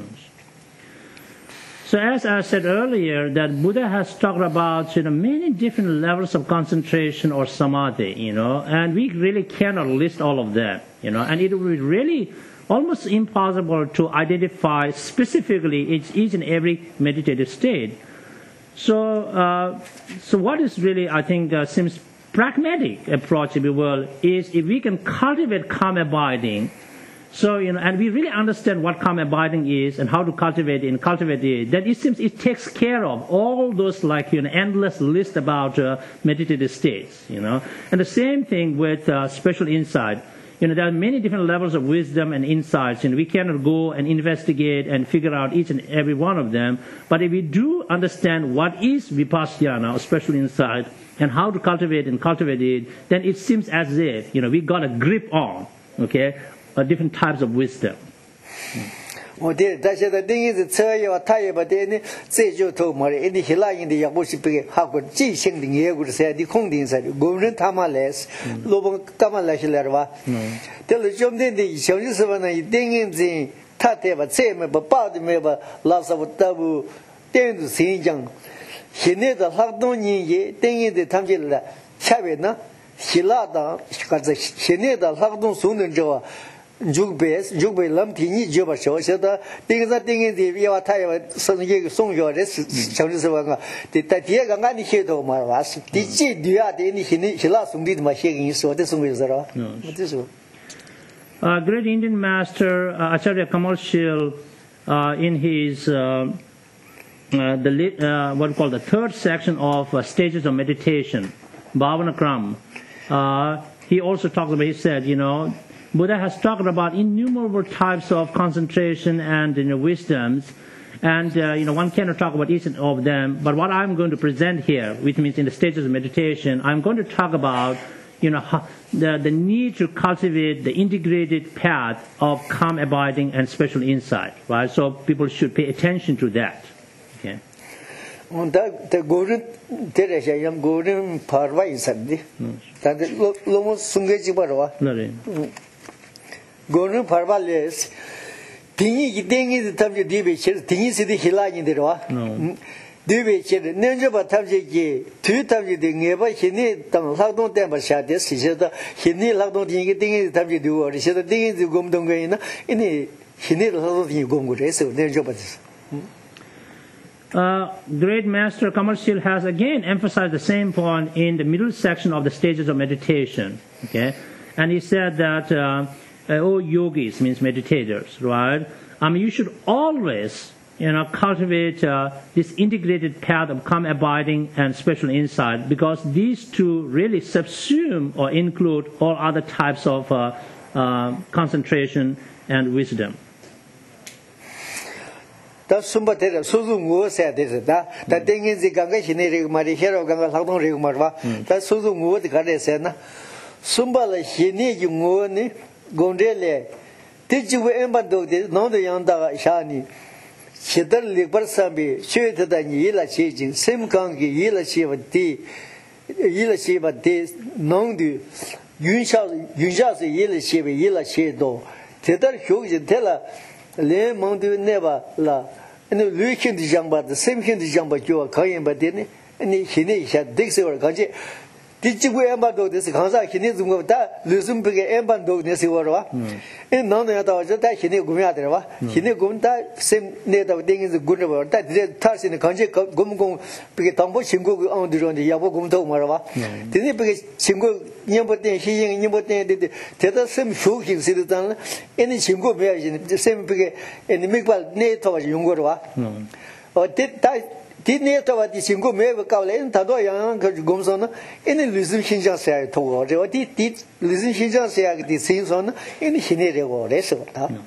So as I said earlier, that Buddha has talked about many different levels of concentration or samadhi, and we really cannot list all of them, and it would be really almost impossible to identify specifically each and every meditative state. So, what is really, I think, seems pragmatic approach, if you will, is if we can cultivate calm abiding. So, and we really understand what calm abiding is and how to cultivate it, then it seems it takes care of all those endless list about meditative states, And the same thing with special insight. There are many different levels of wisdom and insights, we cannot go and investigate and figure out each and every one of them. But if we do understand what is vipassana, or special insight, and how to cultivate it, then it seems as if, we got a grip on, different types of wisdom. Well, that's the thing is, it's a tie, but then say you told me in the Hila in the Yabushi, how could Ji Sing the year would say the Kongdin said, Golden Tamales, Lobon Tamalash. Tell the Jom Dindi, Shonjusavana, Ding in the Tate, but say, but Bad Meba, lots of Tabu, Ding to Sinjang. He need a Hardoni, Ding in the Tamjilla, Chavina, Hilada, she need a Hardon soon and Joa. Jugbe Lam Tini Juba show, said the things that thing in the Via Taya, Song your Chavusanga, the Tatiagani Hedo Maras, the G. Duat, he lost some did my shaking, so this is great Indian master Acharya Kamal Shil in his what we call the third section of stages of meditation, Bhavana Kram. He also talked about, he said, Buddha has talked about innumerable types of concentration and wisdoms, and one cannot talk about each of them. But what I'm going to present here, which means in the stages of meditation, I'm going to talk about the need to cultivate the integrated path of calm abiding and special insight. Right, so people should pay attention to that. Okay. The golden Teresa, young golden parva is Sunday. That Lomos Sungaji Barwa. Golden Parvales, Tingy Ding is the time you did, Tingy City Hila in the Roa. Duwe Chid, Ninjaba Tamji, two Tamji, the Neva, Hini, Tam Lagdon Dembasha, this is the Hini Lagdon Ding, Tamji do, or she the Ding is the Gumdongana, in the Hini Lagdon Gumgure, so Ninjaba. Great Master Kamal Sil has again emphasized the same point in the middle section of the stages of meditation. Okay, and he said that, oh yogis means meditators, right? You should always, cultivate this integrated path of calm abiding and special insight, because these two really subsume or include all other types of concentration and wisdom. That's somebody Suzum was said that the thing is the Ganga Hini Mari Hero Ganga Lagdon Rigmarva. That's Suzum wood Gadesena. Sumbala Hini Yungoni Gondele. Did you ever do this? No, the Yanda Shani. Shidar Libarsabi, Shit than Yila Chaging, same Kangi, Yila Shiva Tea, Yila Shiva Tea, Nondi, Yunsha Yila Shiva, Yila Shido. Tedar Hughes tell her. Le Mondu never la, and the Lukin the Jamba, the same Hindi Jamba you are calling, but didn't and he had Dixie or Kanji. Did you ever do this? Kansa, he needs to move that, Luzum Big Emban do this or and none of that he knew Gumiadra, he knew Gumta, same native thing is a good word that did touch in the Kanji Gumgum, because Tambo Shingo on the Yabo Gumto Marava. Didn't because Shingo Yambotin, he and Yambotin did the same shooting citizen, any Shingo version, the same big and the Miguel native Yungorwa. Or did native at the Shingo Meva Kalan, Tadoyan Gumson, any Luzim Shinjan say to or did Luzim Shinjan say the scenes on any Hinere or Resort.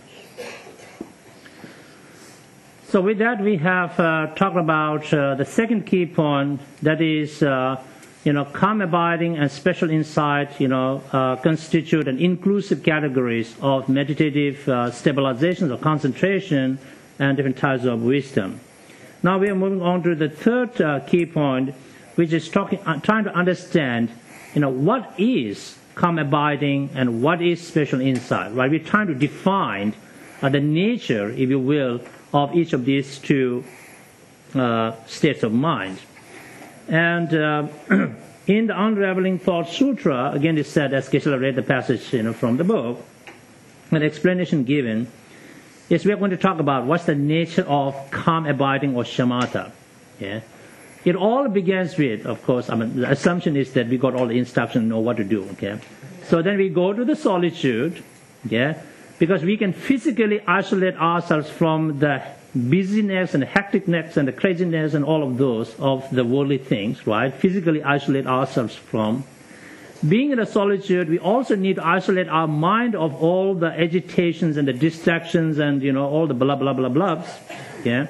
So with that, we have talked about the second key point, that is, calm abiding and special insight, constitute an inclusive categories of meditative stabilizations or concentration and different types of wisdom. Now we are moving on to the third key point, which is trying to understand, what is calm abiding and what is special insight, right? We're trying to define the nature, if you will, of each of these two states of mind. And in the Unraveling Thought Sutra, again it said, as Geshe-la read the passage from the book, an explanation given is we're going to talk about what's the nature of calm abiding or shamatha. Yeah? It all begins with, of course, the assumption is that we got all the instructions and know what to do. Okay? So then we go to the solitude, because we can physically isolate ourselves from the busyness and the hecticness and the craziness and all of those of the worldly things, right? Physically isolate ourselves from. Being in a solitude, we also need to isolate our mind of all the agitations and the distractions and, all the blah, blah, blah, blahs. Yeah?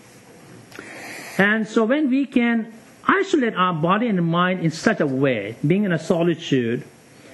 And so when we can isolate our body and mind in such a way, being in a solitude,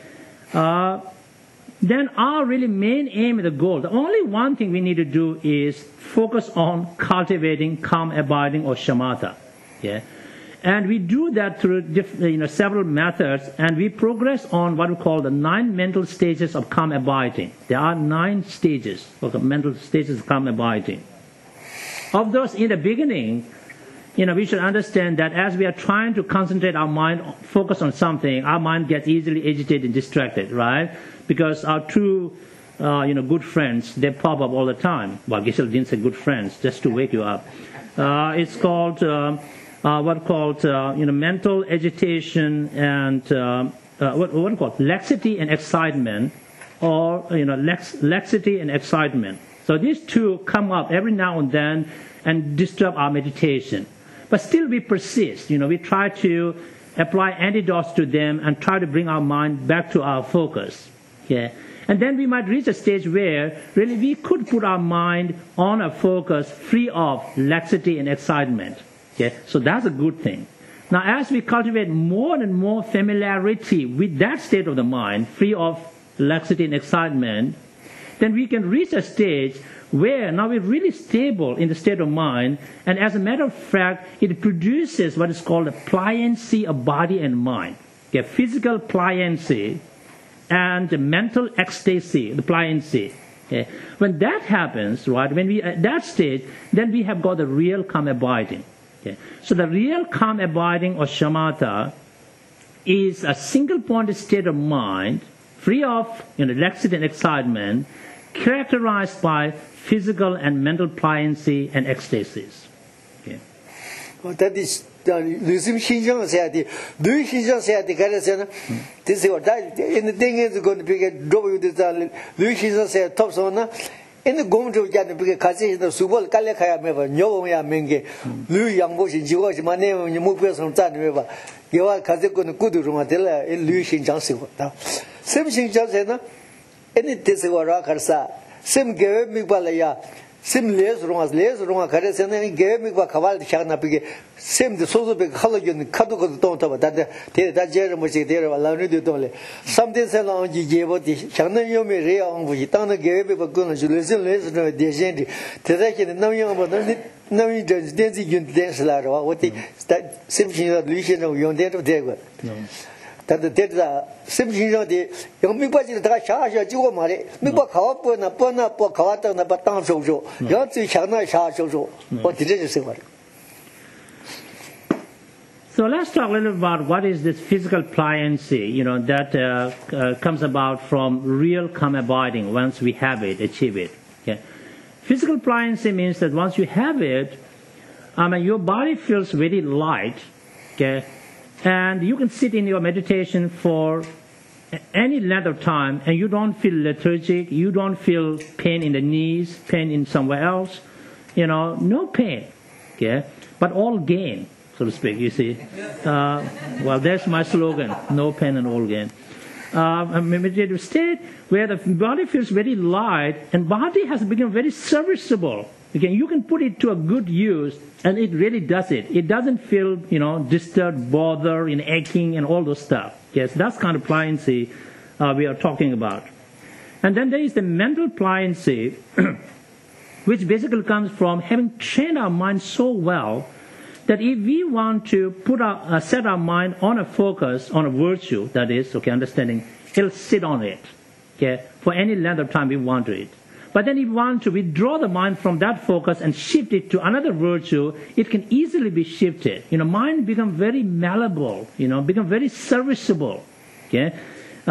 then our really main aim and the goal, the only one thing we need to do is focus on cultivating calm abiding or shamatha. Yeah? And we do that through several methods, and we progress on what we call the 9 mental stages of calm abiding. There are 9 stages of the mental stages of calm abiding. Of those, in the beginning, we should understand that as we are trying to concentrate our mind, focus on something, our mind gets easily agitated and distracted, right? Because our two, good friends, they pop up all the time. Well, Geshe-la didn't say good friends, just to wake you up. It's called mental agitation and what called laxity and excitement, or laxity and excitement. So these two come up every now and then and disturb our meditation. But still we persist. We try to apply antidotes to them and try to bring our mind back to our focus. Yeah. And then we might reach a stage where really we could put our mind on a focus free of laxity and excitement. Okay? So that's a good thing. Now as we cultivate more and more familiarity with that state of the mind, free of laxity and excitement, then we can reach a stage where now we're really stable in the state of mind, and as a matter of fact, it produces what is called a pliancy of body and mind. Okay? Physical pliancy and the mental ecstasy, the pliancy. Okay? When that happens, right, when we at that stage, then we have got the real calm abiding. Okay. So the real calm abiding or shamatha is a single-pointed state of mind, free of laxity and excitement, characterized by physical and mental pliancy and ecstasis. Okay. That is losing Xinjiang society. Do Xinjiang society this is what in the thing is going to be a drop with the Xinjiang society top zone. In the Gong to get the Kasi the Subol Kalekaya Meva, Nyoya Menge, Lu Yang Boshin, Jiwas, my name, you move some time river. You are Kazakun Kudurumatella in Lu Xinjiang. Same Xinjiang Sena, any Tessiwara Karsa, same gave me Balaya. Sim les wrong caress and then gave me Kaval Chana Pig, same the social big halogen, Kaduko don't have that Jeremy there, allowed you to something along Gigi, Chana Yomi Rea on Vujitana gave me a good listen to the agenda. Tezaki, no young, but no dancing dance ladder, what that simply illusion of your dead of David. That the dead simply the young people that charge a Joe Mari, Mipa Kawapuna, Pona, Pokawata, and Batan Sojo. Yotzi Chana Sojo. What did you say? So let's talk a little about what is this physical pliancy, that comes about from real calm abiding once we have it, achieve it. Okay. Physical pliancy means that once you have it, your body feels very light, okay, and you can sit in your meditation for any length of time and you don't feel lethargic, you don't feel pain in the knees, pain in somewhere else, no pain, okay, but all gain, so to speak, you see. Well, that's my slogan, no pain and all gain. A meditative state where the body feels very light and body has become very serviceable. Again, you can put it to a good use, and it really does it. It doesn't feel, disturbed, bothered, aching, and all those stuff. Yes, that's kind of pliancy we are talking about. And then there is the mental pliancy, which basically comes from having trained our mind so well that if we want to set our mind on a focus, on a virtue, that is, understanding, it'll sit on it, for any length of time we want to it. But then if we want to withdraw the mind from that focus and shift it to another virtue, it can easily be shifted. Mind become very malleable, become very serviceable. Okay?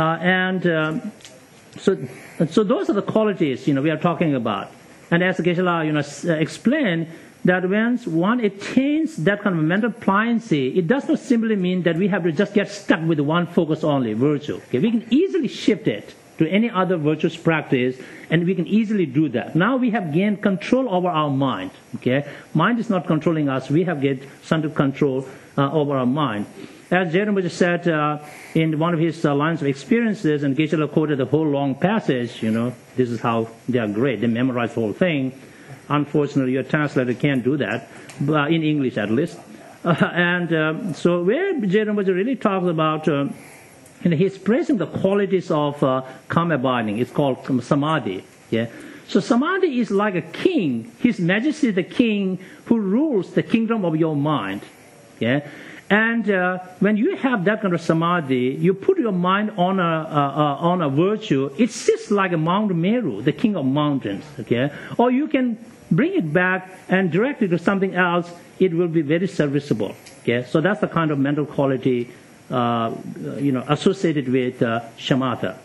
So those are the qualities, we are talking about. And as Geshe-la, explained, that when one attains that kind of mental pliancy, it does not simply mean that we have to just get stuck with one focus only, virtue. Okay? We can easily shift it to any other virtuous practice, and we can easily do that. Now we have gained control over our mind. Okay, mind is not controlling us. We have gained some control over our mind. As Jeremy said in one of his lines of experiences, and Geshe-la quoted the whole long passage. This is how they are great. They memorize the whole thing. Unfortunately, your translator can't do that, in English at least. So where Jeremy really talks about. He's praising the qualities of calm abiding. It's called samadhi. Yeah. So samadhi is like a king. His Majesty is the king who rules the kingdom of your mind. Yeah. And when you have that kind of samadhi, you put your mind on a virtue. It sits like a Mount Meru, the king of mountains. Okay. Or you can bring it back and direct it to something else. It will be very serviceable. Okay. So that's the kind of mental quality associated with shamatha.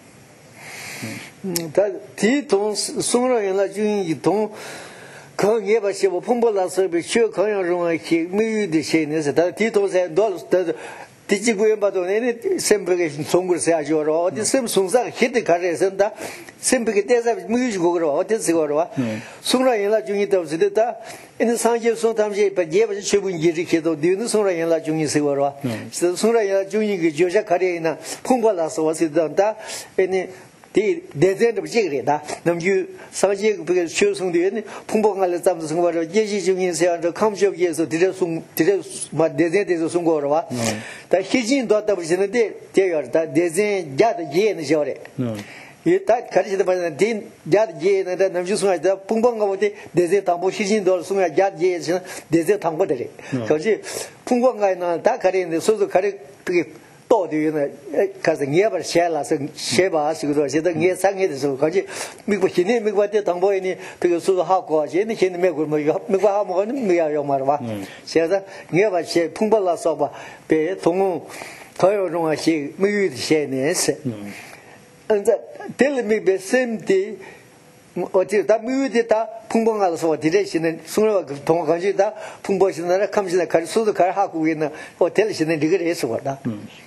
the descent of Jigri, Namu, Sanjay, because choosing the Pumponga, something what Yeji Junior said, the comes of years of Tiras, what descent is Sungorova. That Hijin daughter was in a day, that descent Jad Yen is your. That carries the Banadin, Jad Yen, and then I'm just like the Pumponga, desert Tambo Hijin doll, soon as Jad Yen, desert Tambo. So Pumponga, that carrying the social carry. 到底呢，开始也把写了是写吧，是个多，现在也3年的时候，感觉美国现在美国的同胞呢，这个说好过，现在美国没好嘛，没要嘛是吧？现在也把写碰不了说吧，别同朋友中啊写没有的写年是，这这里面别身体。我记得他没有的，他碰碰了说，这现在送了个同感觉他碰碰现在看现在开始速度开始下过呢，我这里现在这个人说的。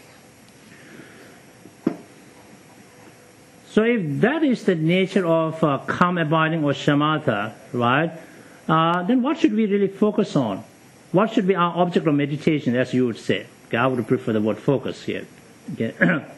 So if that is the nature of calm abiding or shamatha, right, then what should we really focus on? What should be our object of meditation, as you would say? Okay, I would prefer the word focus here. Okay.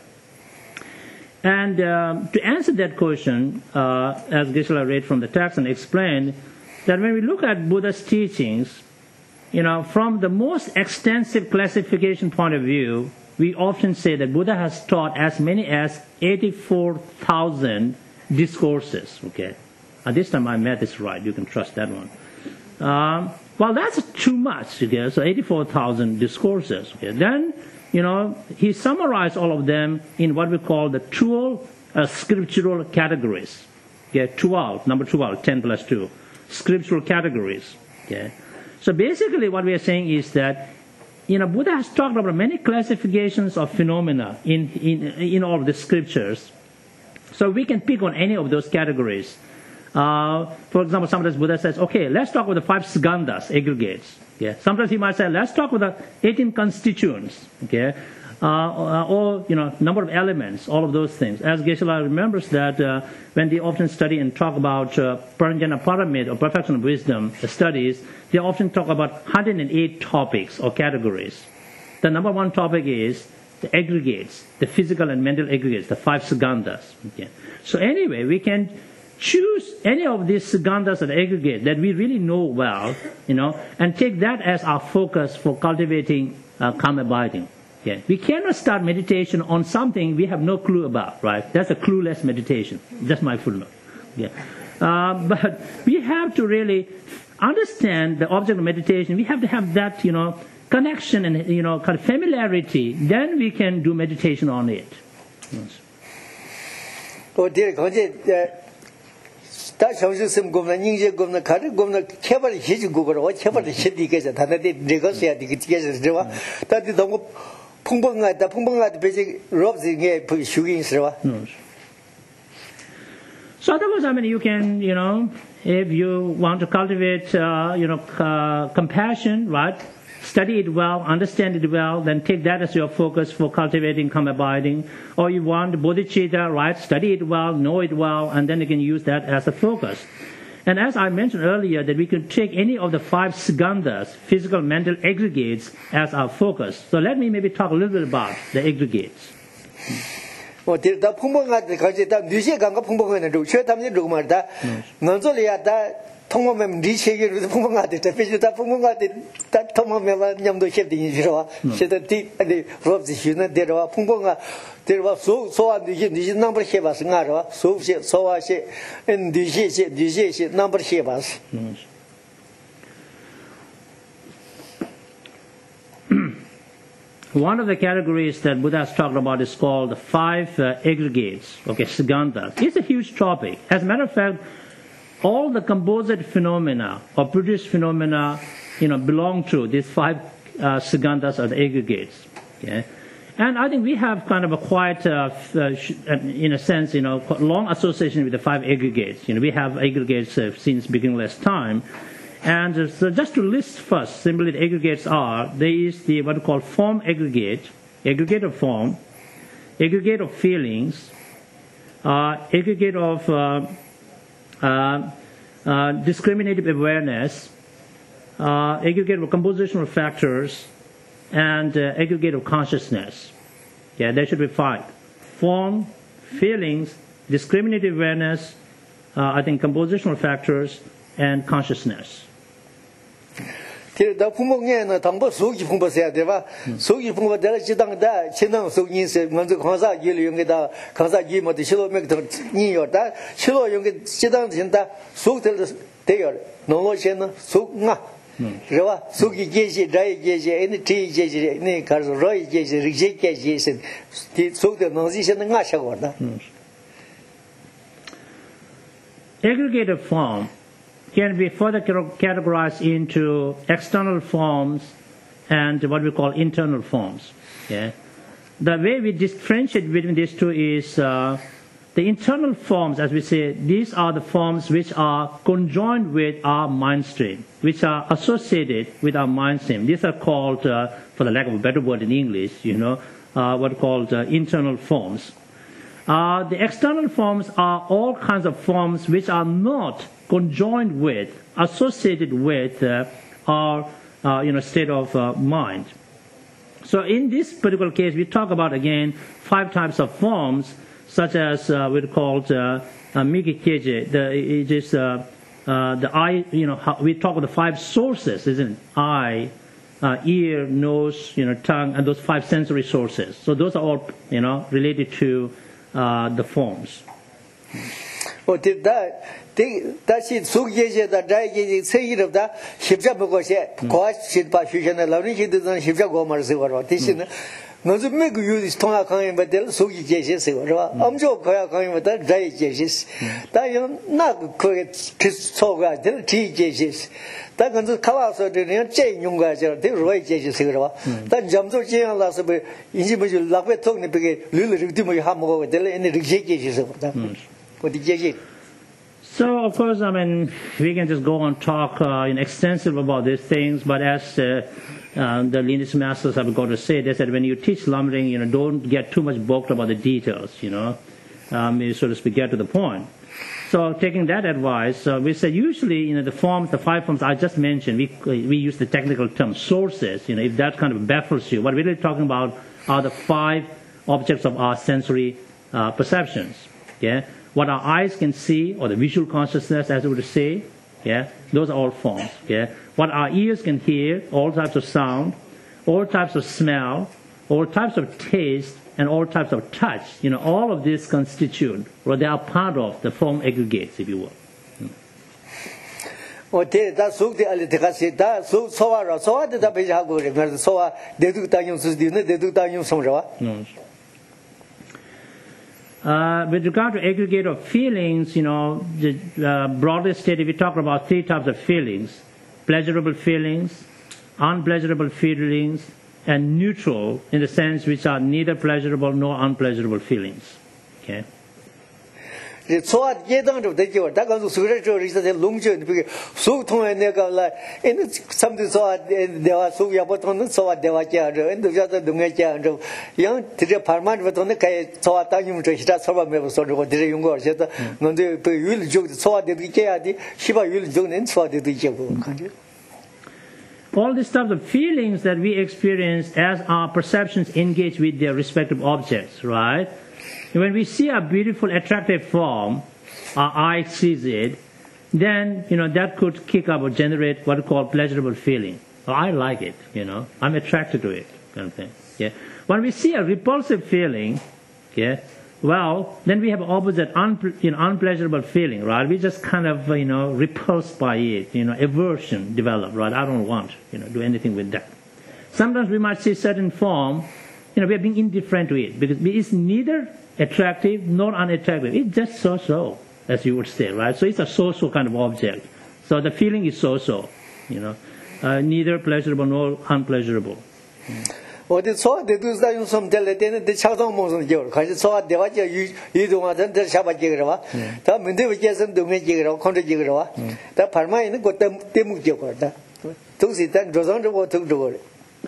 And to answer that question, as Geshe-la read from the text and explained, that when we look at Buddha's teachings, from the most extensive classification point of view, we often say that Buddha has taught as many as 84,000 discourses. Okay, this time my math is right. You can trust that one. Well, that's too much. Okay, so 84,000 discourses. Okay, then. He summarized all of them in what we call the 12 scriptural categories. Okay, 12, number 12, 10 plus 2, scriptural categories. Okay, so basically what we are saying is that, Buddha has talked about many classifications of phenomena in all of the scriptures. So we can pick on any of those categories. For example, sometimes Buddha says, okay, let's talk about the 5 skandhas, aggregates. Yeah. Sometimes he might say, let's talk about the 18 constituents, okay, or number of elements, all of those things. As Geshe-la remembers that when they often study and talk about Paranjana Paramita or perfection of wisdom studies, they often talk about 108 topics or categories. The number one topic is the aggregates, the physical and mental aggregates, the 5 skandhas. Okay. So anyway, we can choose any of these skandhas or aggregate that we really know well, and take that as our focus for cultivating calm abiding. Okay. We cannot start meditation on something we have no clue about, right? That's a clueless meditation. That's my footnote. Yeah. But we have to really understand the object of meditation. We have to have that, connection and, kind of familiarity. Then we can do meditation on it. Yes. 다 정신심 겁나 닝제 겁나 가르 겁나 개발이 해주고 그러 개발이 해디게서 다들 내가서야 되겠지 저와 다들 너무 풍부하다 배지 럽지게 휴긴스와 So otherwise, you can, if you want to cultivate, compassion, right? Study it well, understand it well, then take that as your focus for cultivating calm abiding. Or you want bodhicitta, right? Study it well, know it well, and then you can use that as a focus. And as I mentioned earlier, that we can take any of the 5 skandhas, physical, mental aggregates, as our focus. So let me maybe talk a little bit about the aggregates. 다 풍부하다 가지 다 뉴시에 간가 풍부하는 저 최담이 저 말다 먼저리야다 통모면 리체기로 풍부하다 저 비즈다 풍부하다 다 통모면 냠도 셰딩이 지러와 셰더티 아니 롭지시는 데러와 풍부가 데러와 소소한 뉴시 넘버 셰바스 나러와 소시 소와시 뉴시 넘버 셰바스 One of the categories that Buddha has talked about is called the 5 aggregates, okay, skandhas. It's a huge topic. As a matter of fact, all the composite phenomena or produced phenomena, belong to these 5 skandhas or the aggregates. Okay? And I think we have kind of a quite, in a sense, long association with the 5 aggregates. We have aggregates since beginningless time. And so just to list first, simply the aggregates are, there is the what we call form aggregate, aggregate of form, aggregate of feelings, aggregate of discriminative awareness, aggregate of compositional factors, and aggregate of consciousness. Yeah, there should be 5. Form, feelings, discriminative awareness, I think compositional factors, and consciousness. 다 풍부에는 당부 속이 풍부해야 돼봐. 속이 풍부되라 지당다 신앙 속인세 먼저 강사 일을 용게다 강사 이모도 실로맥 더 니요다 실로 용게 지당 진다 속될 돼요. 농어체는 속나 Rava, Suki Jeshi, Dry Jeshi, any tea Jeshi, any cars, Roy Jeshi, Reject Jeshi, so the Nozis and Nasha water. Aggregated form can be further categorized into external forms and what we call internal forms. Yeah? The way we differentiate between these two is the internal forms, as we say, these are the forms which are conjoined with our mind stream, which are associated with our mind stream. These are called, for the lack of a better word in English, what are called internal forms. The external forms are all kinds of forms which are not conjoined with, associated with our state of mind. So in this particular case, we talk about, again, 5 types of forms, such as we'd called Mikikeje. It is the eye, we talk about the 5 sources, isn't it? Eye, ear, nose, tongue, and those 5 sensory sources. So those are all, related to the forms. Well, did that's it. So, yes, that I say it of that. Shipja because quite shit by fusion and loving it doesn't shipja go Marziva. This is not to make you this Tona coming, but they'll so you Jesus. I'm so coming with that dry Jesus. That you not quite so guys, they'll tea Jesus. That can do colors of the chain, young guys are the right Jesus. That jumps to jail last of individual love it, talking to little to my hammer with the any Jesus of that. What did you So, of course, we can just go and talk extensive about these things, but as the lineage masters have got to say, they said when you teach lumbering, don't get too much bogged about the details, so to speak, get to the point. So, taking that advice, we said usually, the 5 forms I just mentioned, we use the technical term sources, if that kind of baffles you. What we're really talking about are the 5 objects of our sensory perceptions, what our eyes can see, or the visual consciousness, as we would say, those are all forms. What our ears can hear, all types of sound, all types of smell, all types of taste, and all types of touch. All of these constitute, or they are part of the form aggregates, if you will. That's so the Aliticasi, that's so the Bejago, so they do Tanyum Susdina, they do Tanyum Somra. With regard to aggregate of feelings, broadly stated, we talk about 3 types of feelings: pleasurable feelings, unpleasurable feelings, and neutral, in the sense which are neither pleasurable nor unpleasurable feelings. Okay. So at Yedang of the Joe, that goes to spiritual reason, the Lungju, so to a nigga like in something so there are so Yaboton, so at Devaja, and the other Dungaja, and young Tija Parman, but on the Kay, so at Tanyum to Hita Saba Mebus or what the young girl said, no, they will joke, so at the Dikadi, Shiva will join in, so at the Dija. All these types of feelings that we experience as our perceptions engage with their respective objects, right? When we see a beautiful, attractive form, our eye sees it, then, that could kick up or generate what we call pleasurable feeling. Oh, I like it, I'm attracted to it, kind of thing. When we see a repulsive feeling, well, then we have opposite, unpleasurable feeling, right? We just kind of, repulsed by it, aversion develop, right? I don't want, do anything with that. Sometimes we might see certain form, we are being indifferent to it, because it's neither attractive nor unattractive. It's just so-so, as you would say, right? So it's a so-so kind of object. So the feeling is so-so, neither pleasurable nor unpleasurable. Well, the so they do that some tell it, the Chadon Mosum Joe, because so they watch you don't want them to Shabbat Jigrava, that Mende Jason to make Jigra, Contra Jigrava, that Parma got them Timu Joker. To sit and goes on to what to do.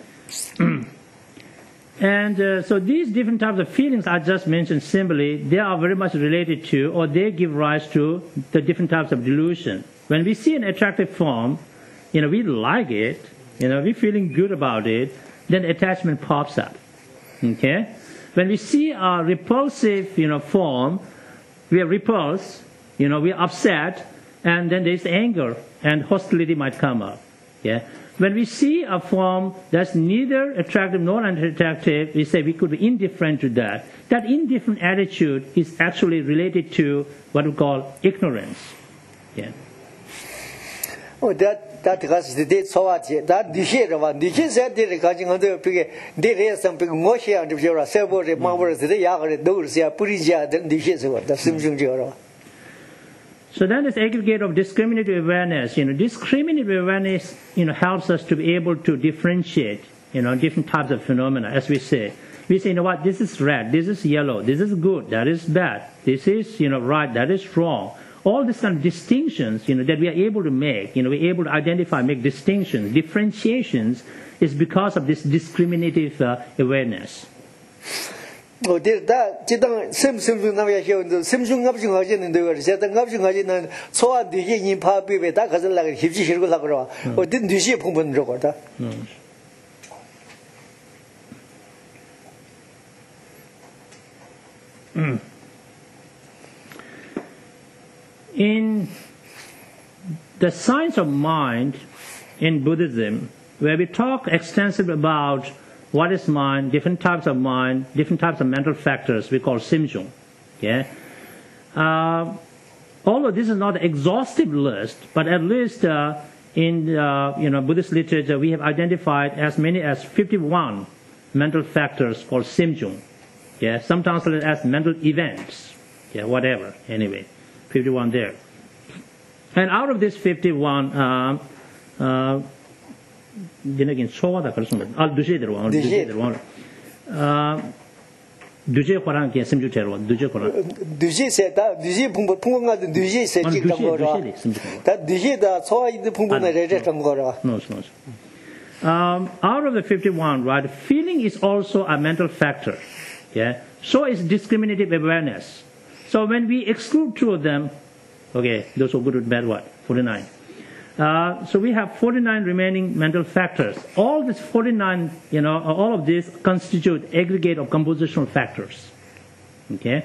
And so these different types of feelings I just mentioned simply, they are very much related to, or they give rise to, the different types of delusion. When we see an attractive form, we like it, we're feeling good about it, then attachment pops up. Okay? When we see a repulsive, form, we are repulsed, we are upset, and then there's anger, and hostility might come up. Yeah? When we see a form that's neither attractive nor unattractive, we say we could be indifferent to that. That indifferent attitude is actually related to what we call ignorance. Yeah. that has the date so much that the share of one. The kids said they're catching on the pig, they have some big moshi and if you're a several members, the Yaga, those are Purija, then the shits of the Simpson Jura. So then this aggregate of discriminative awareness, discriminative awareness, helps us to be able to differentiate, different types of phenomena, as we say. We say, what, this is red, this is yellow, this is good, that is bad, this is, right, that is wrong. All these kind of distinctions, that we are able to make, we're able to identify, make distinctions, differentiations, is because of this discriminative awareness. Oh, did that? Simpson never shown the Simpson option in the world. Said the option in so the yin papi with that has like a hippie lagra. Or didn't you see a pump and record? In the science of mind in Buddhism, where we talk extensively about what is mind, different types of mental factors, we call simjung. Yeah? Although this is not an exhaustive list, but at least in Buddhist literature, we have identified as many as 51 mental factors called simjung. Yeah? Sometimes as mental events. Yeah, whatever. Anyway, 51 there. And out of this 51, Dinagin Soda person, I'll do it one. Duje Koran can sim to tell one. Duje Koran. Duje said that Duje Punga, the Duje said that Duje that saw the Punga Tangora. No. Out of the 51, right, feeling is also a mental factor. Yeah. So is discriminative awareness. So when we exclude two of them, okay, those are good and bad, what? 49. So we have 49 remaining mental factors. All these 49, all of these constitute aggregate of compositional factors. Okay?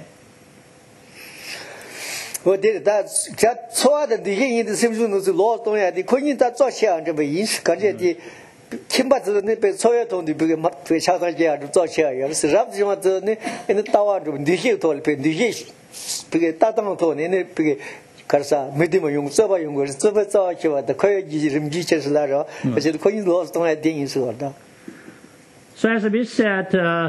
Well, that's so that the yin in the Simpson was lost on the Queen that saw share and the Yinch, the Kimbat Soya on the big Chakaja to talk share. Rabjima in the tower of the hill told the Yish, Tatanton in a Karsa, Medima Yung Saba Yung was Super Sacha, the Koyaji Rimjiches Lara, but the Queen lost on a thing. So as a bit said,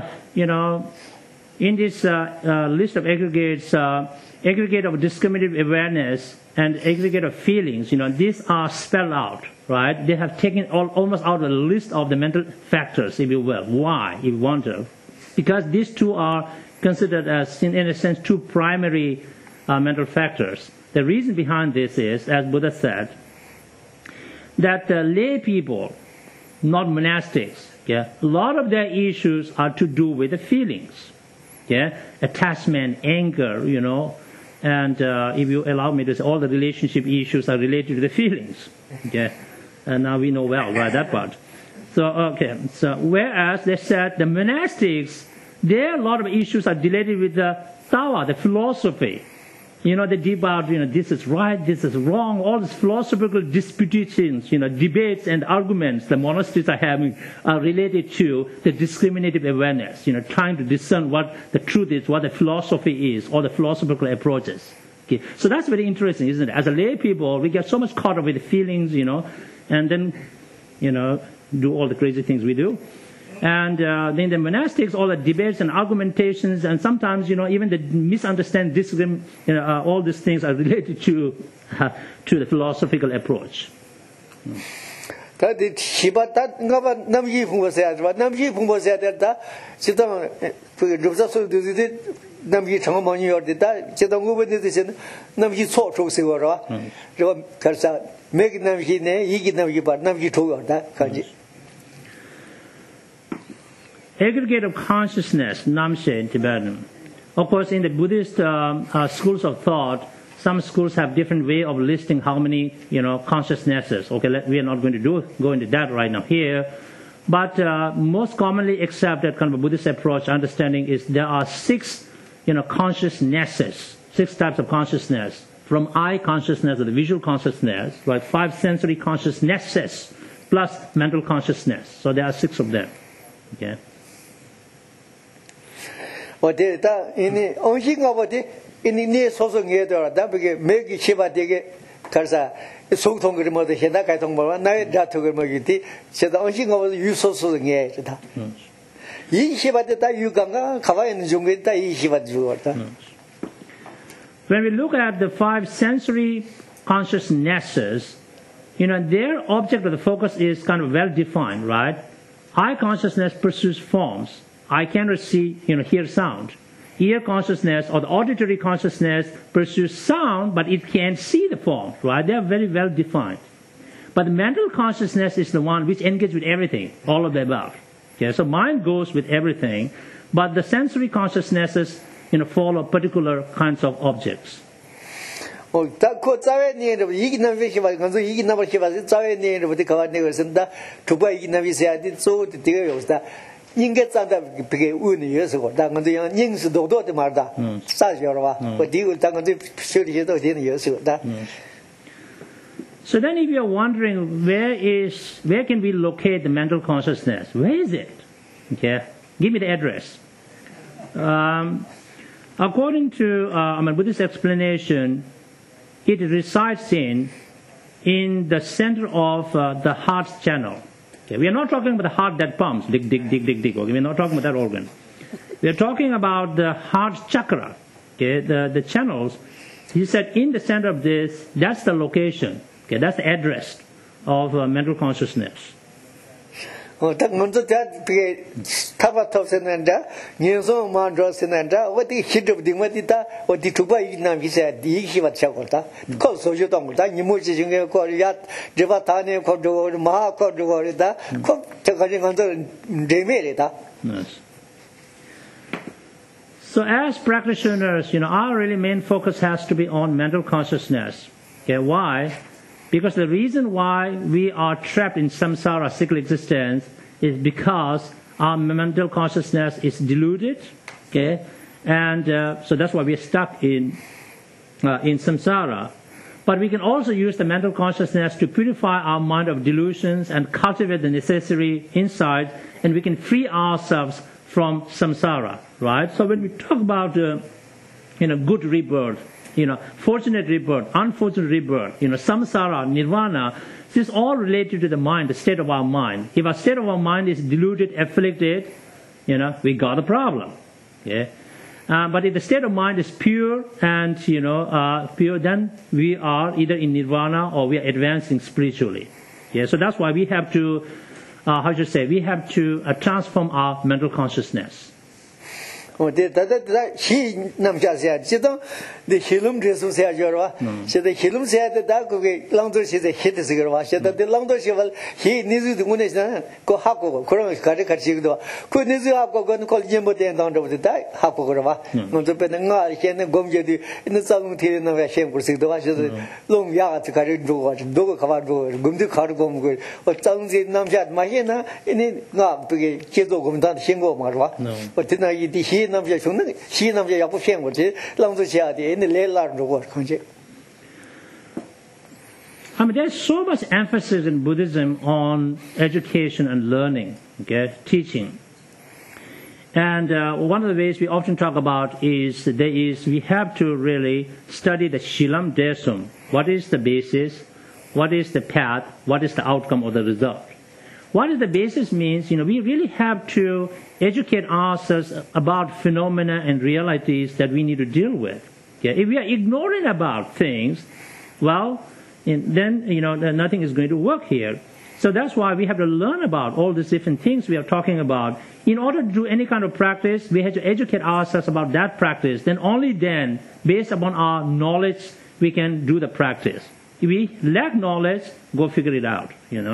in this list of aggregates, aggregate of discriminative awareness and aggregate of feelings, these are spelled out, right? They have taken almost out of the list of the mental factors, if you will. Why, if you want to? Because these two are considered as, in a sense, two primary mental factors. The reason behind this is, as Buddha said, that lay people, not monastics, a lot of their issues are to do with the feelings, attachment, anger, and if you allow me to say, all the relationship issues are related to the feelings, and now we know well, right, that part. So whereas they said the monastics, a lot of issues are related with the Tawa, the philosophy. The debate, this is right, this is wrong, all these philosophical disputations, debates and arguments the monasteries are having are related to the discriminative awareness, trying to discern what the truth is, what the philosophy is, or the philosophical approaches. Okay. So that's very interesting, isn't it? As a lay people, we get so much caught up with the feelings, and then, do all the crazy things we do. And then the monastics, all the debates and argumentations, and sometimes, even the misunderstanding, all these things are related to the philosophical approach. That did Shiba that never Namji was said, but Namji was said that sit down to the Namji Tamani or the that, sit down over the decision, Namji saw to Sigora, Karsa, make Namji, he get Namji, but Namji told that Kaji. Aggregate of consciousness, Namshe in Tibetan. Of course, in the Buddhist schools of thought, some schools have different way of listing how many, consciousnesses. Okay, we are not going to go into that right now here. But most commonly accepted kind of a Buddhist approach, understanding is there are 6, consciousnesses, 6 types of consciousness. From eye consciousness or the visual consciousness, right? 5 sensory consciousnesses plus mental consciousness. So there are 6 of them. Okay. Or did that in the only thing about it in the near social near that became make Shiva dig it, 그래서 소통 그리 뭐도 현대 가통 뭐 나의 자토 그 뭐기티 제가 언신가 유소소게 다 이 시바데 다 유강가 가와 있는 중에 다이 시바데 주었다. When we look at the five sensory consciousnesses, their object of the focus is kind of well defined, right? Eye consciousness pursues forms. I cannot see, hear sound. Ear consciousness or the auditory consciousness pursues sound, but it can't see the form, right? They are very well defined. But the mental consciousness is the one which engages with everything, all of the above. Okay, so mind goes with everything, but the sensory consciousnesses, follow particular kinds of objects. 그 자외니에 이기는 위시바 간서 이기는 버시바 자외니에 부터 가는데 그랬습니다. 두바 이기는 위시야디 쏘도 되게 요스다. 인게 짠다 그게 운이여서 당근도 인스도도 말다. 사셔라 봐. 어디고 당근도 처리해도 되는 여서다. So then if you are wondering where can we locate the mental consciousness? Where is it? Okay. Give me the address. According to Buddhist explanation, it resides in the center of the heart's channel. Okay, we are not talking about the heart that pumps, dig, dig, dig, dig, dig. Okay, we are not talking about that organ. We are talking about the heart chakra, okay, the channels. He said in the center of this, that's the location, okay, that's the address of mental consciousness. 딱 먼저 그게 타바톱스는다 년소 만들었는다 어디 히드브딩 어디다 어디 두바 있나 비서 이기 맞자고다 그 소주도 못다 니모지 중에 거야 제바타네 거도 마 거도다 그 저가지 건들 데메리다. So as practitioners, our really main focus has to be on mental consciousness. Okay, why? Because the reason why we are trapped in samsara, cyclic existence, is because our mental consciousness is diluted, okay, and so that's why we are stuck in samsara. But we can also use the mental consciousness to purify our mind of delusions and cultivate the necessary insight, and we can free ourselves from samsara, right? So when we talk about good rebirth, fortunate rebirth, unfortunate rebirth, samsara, nirvana, this is all related to the mind, the state of our mind. If our state of our mind is deluded, afflicted, we got a problem. Okay? But if the state of mind is pure and, pure, then we are either in nirvana or we are advancing spiritually. Yeah? So that's why we have to, we have to transform our mental consciousness. 히 남자세야 지도 네 힐름 제수세야 저와 제가 힐름 세야다 그게 랑도시에 히드스 그러와 제가 랑도시발 히 니즈 두고네잖아 그 하고 그런 같이도 그 니즈 하고 그건 콜지 못된 당도부터 하고 그러와 먼저 배는 가 이제는 검제디 있는 상황 되는 왜 시험 볼수도 와서 롱야 같이 가려 두고 누구 가봐도 검도 가르고 뭐 어쩐지 남자 마히나 이니 가 그게 계속 검다 신고 말와 어떤 이디 히 남자 죽는 히 남자 약부 시험 거지 랑도시야 돼 there's so much emphasis in Buddhism on education and learning, okay, teaching. And one of the ways we often talk about is we have to really study the Shilam Desum. What is the basis? What is the path? What is the outcome or the result? What is the basis means, we really have to educate ourselves about phenomena and realities that we need to deal with. Okay? If we are ignorant about things, well, then nothing is going to work here. So that's why we have to learn about all these different things we are talking about. In order to do any kind of practice, we have to educate ourselves about that practice. Then only then, based upon our knowledge, we can do the practice. If we lack knowledge, go figure it out.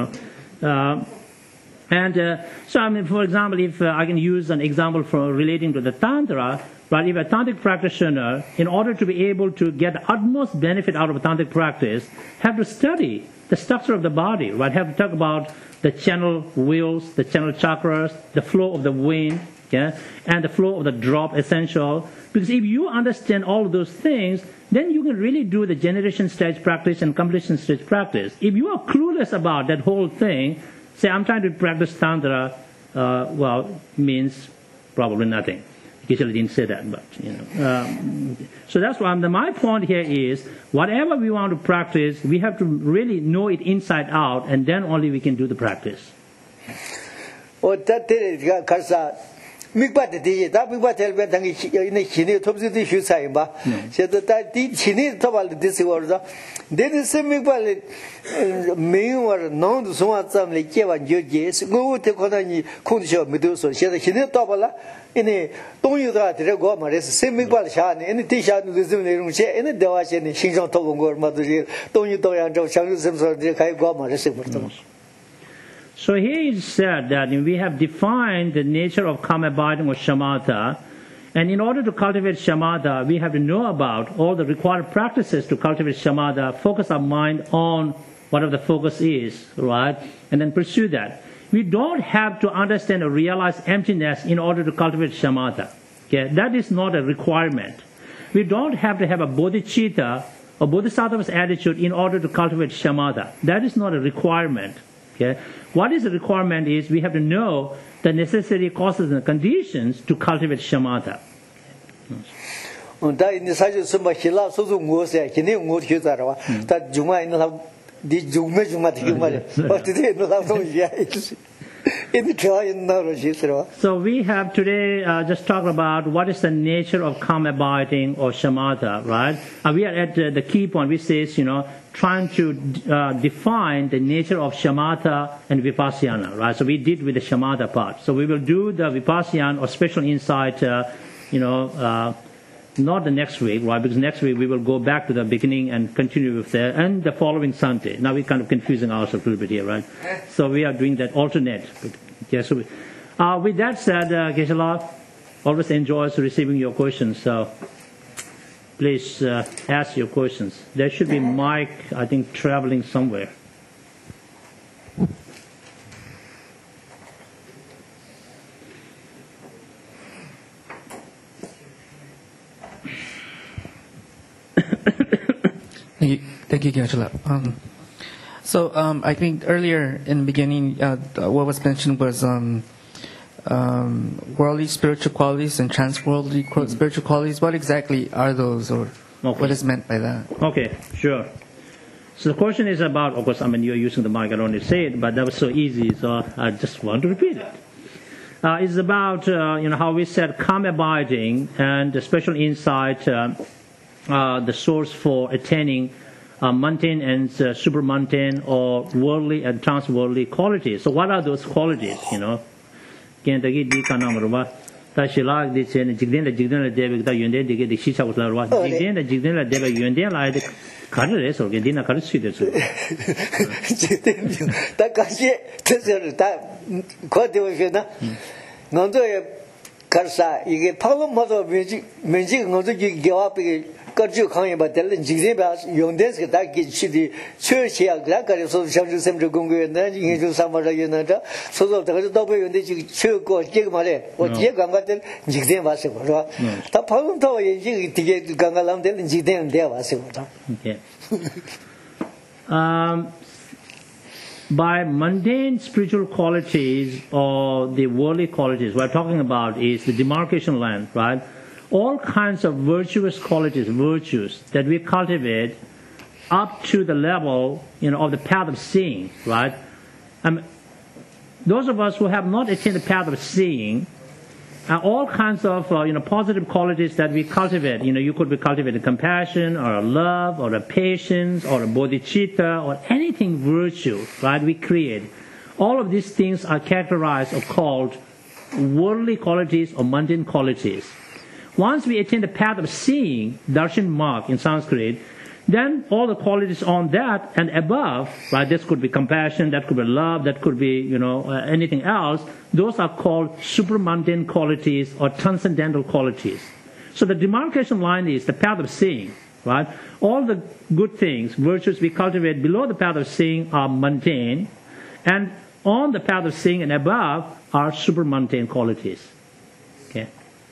So for example, if I can use an example for relating to the Tantra. But if a tantric practitioner, in order to be able to get the utmost benefit out of a tantric practice, have to study the structure of the body, right? Have to talk about the channel wheels, the channel chakras, the flow of the wind, yeah, and the flow of the drop essential. Because if you understand all of those things, then you can really do the generation stage practice and completion stage practice. If you are clueless about that whole thing, say I'm trying to practice Tantra, means probably nothing. Geshe-la didn't say that, but so that's why my point here is whatever we want to practice, we have to really know it inside out, and then only we can do the practice. Mikbat di da mikbat helbe dangi ne chini topsi di shu sai ba se da di chini tobal di se wor da de se mikbat me wor no du so wa zam le ke wa jo je se go te ko da ni khong sho me du so se da chini tobala ine dong yu da de go ma re se mikbat sha ne ine ti sha du de ne rong che ine de wa che ne xin song to go ma du ji dong yu dong yang zhou xiang yu sem so de kai go ma re se bo de. So here it said that we have defined the nature of calm abiding or shamatha, and in order to cultivate shamatha, we have to know about all the required practices to cultivate shamatha, focus our mind on whatever the focus is, right, and then pursue that. We don't have to understand or realize emptiness in order to cultivate shamatha. Okay? That is not a requirement. We don't have to have a bodhicitta or bodhisattva's attitude in order to cultivate shamatha. That is not a requirement. Okay? What is the requirement is we have to know the necessary causes and conditions to cultivate shamatha. So we have today just talked about what is the nature of calm abiding or shamatha, right? We are at the key point which says, trying to define the nature of shamatha and vipassana, right? So we did with the shamatha part. So we will do the vipassana or special insight, not the next week, right? Because next week we will go back to the beginning and continue with that, and the following Sunday. Now we're kind of confusing ourselves a little bit here, right? So we are doing that alternate. Okay, so with that said, Geshe-la always enjoys receiving your questions. So please ask your questions. There should be mic, I think, traveling somewhere. Thank you, Geshe-la. So I think earlier in the beginning, what was mentioned was worldly spiritual qualities and trans-worldly spiritual qualities. What exactly are those, or what is meant by that? Okay, sure. So the question is about, of course, you're using the mic, I don't need to say it, but that was so easy, so I just want to repeat it. It's about, how we said calm abiding and the special insight, the source for attaining mundane and supermundane or worldly and trans-worldly qualities. So what are those qualities, Kendagi di kanamruba, ta shilag di chen, jigden la debe, ta yunde di di shisha utlarwa, jigden la debe yunde la de karre so ge dina karre side so. Jigden ta kashi tsere ta ko de wo na. Ngondo e karsa 이게 파원 모두 면지 ngondo gi gwa bi 거주 강에 받을 지제바 용대스 다 기치디 최시야 그라가서 상주샘저 공부했나 인주 삼마라였나다 소소 더 더버 용대 지 최고 제가 말해 어디에 강가들 지제 봐서 그러 다 방금 더 인지 되게 강가람들 지제 돼 봐서 그러. Okay. By mundane spiritual qualities or the worldly qualities, what we're talking about is the demarcation line, right? All kinds of virtuous qualities, virtues that we cultivate up to the level, of the path of seeing, right? Those of us who have not attained the path of seeing, all kinds of, positive qualities that we cultivate. You could be cultivating compassion or a love or a patience or a bodhicitta or anything virtue, right? We create. All of these things are characterized or called worldly qualities or mundane qualities. Once we attain the path of seeing, darshan mark in Sanskrit, then all the qualities on that and above, right, this could be compassion, that could be love, that could be, anything else, those are called supramundane qualities or transcendental qualities. So the demarcation line is the path of seeing, right? All the good things, virtues we cultivate below the path of seeing are mundane, and on the path of seeing and above are supramundane qualities. Okay.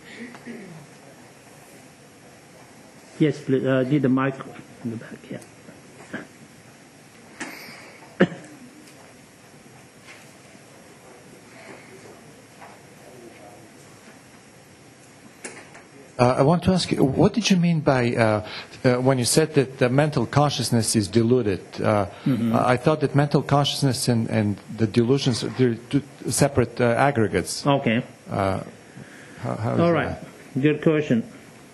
Yes, please, need the mic in the back, yeah. I want to ask you, what did you mean by when you said that the mental consciousness is diluted? I thought that mental consciousness and the delusions they're two separate aggregates. Okay. How is All right. that? Good question.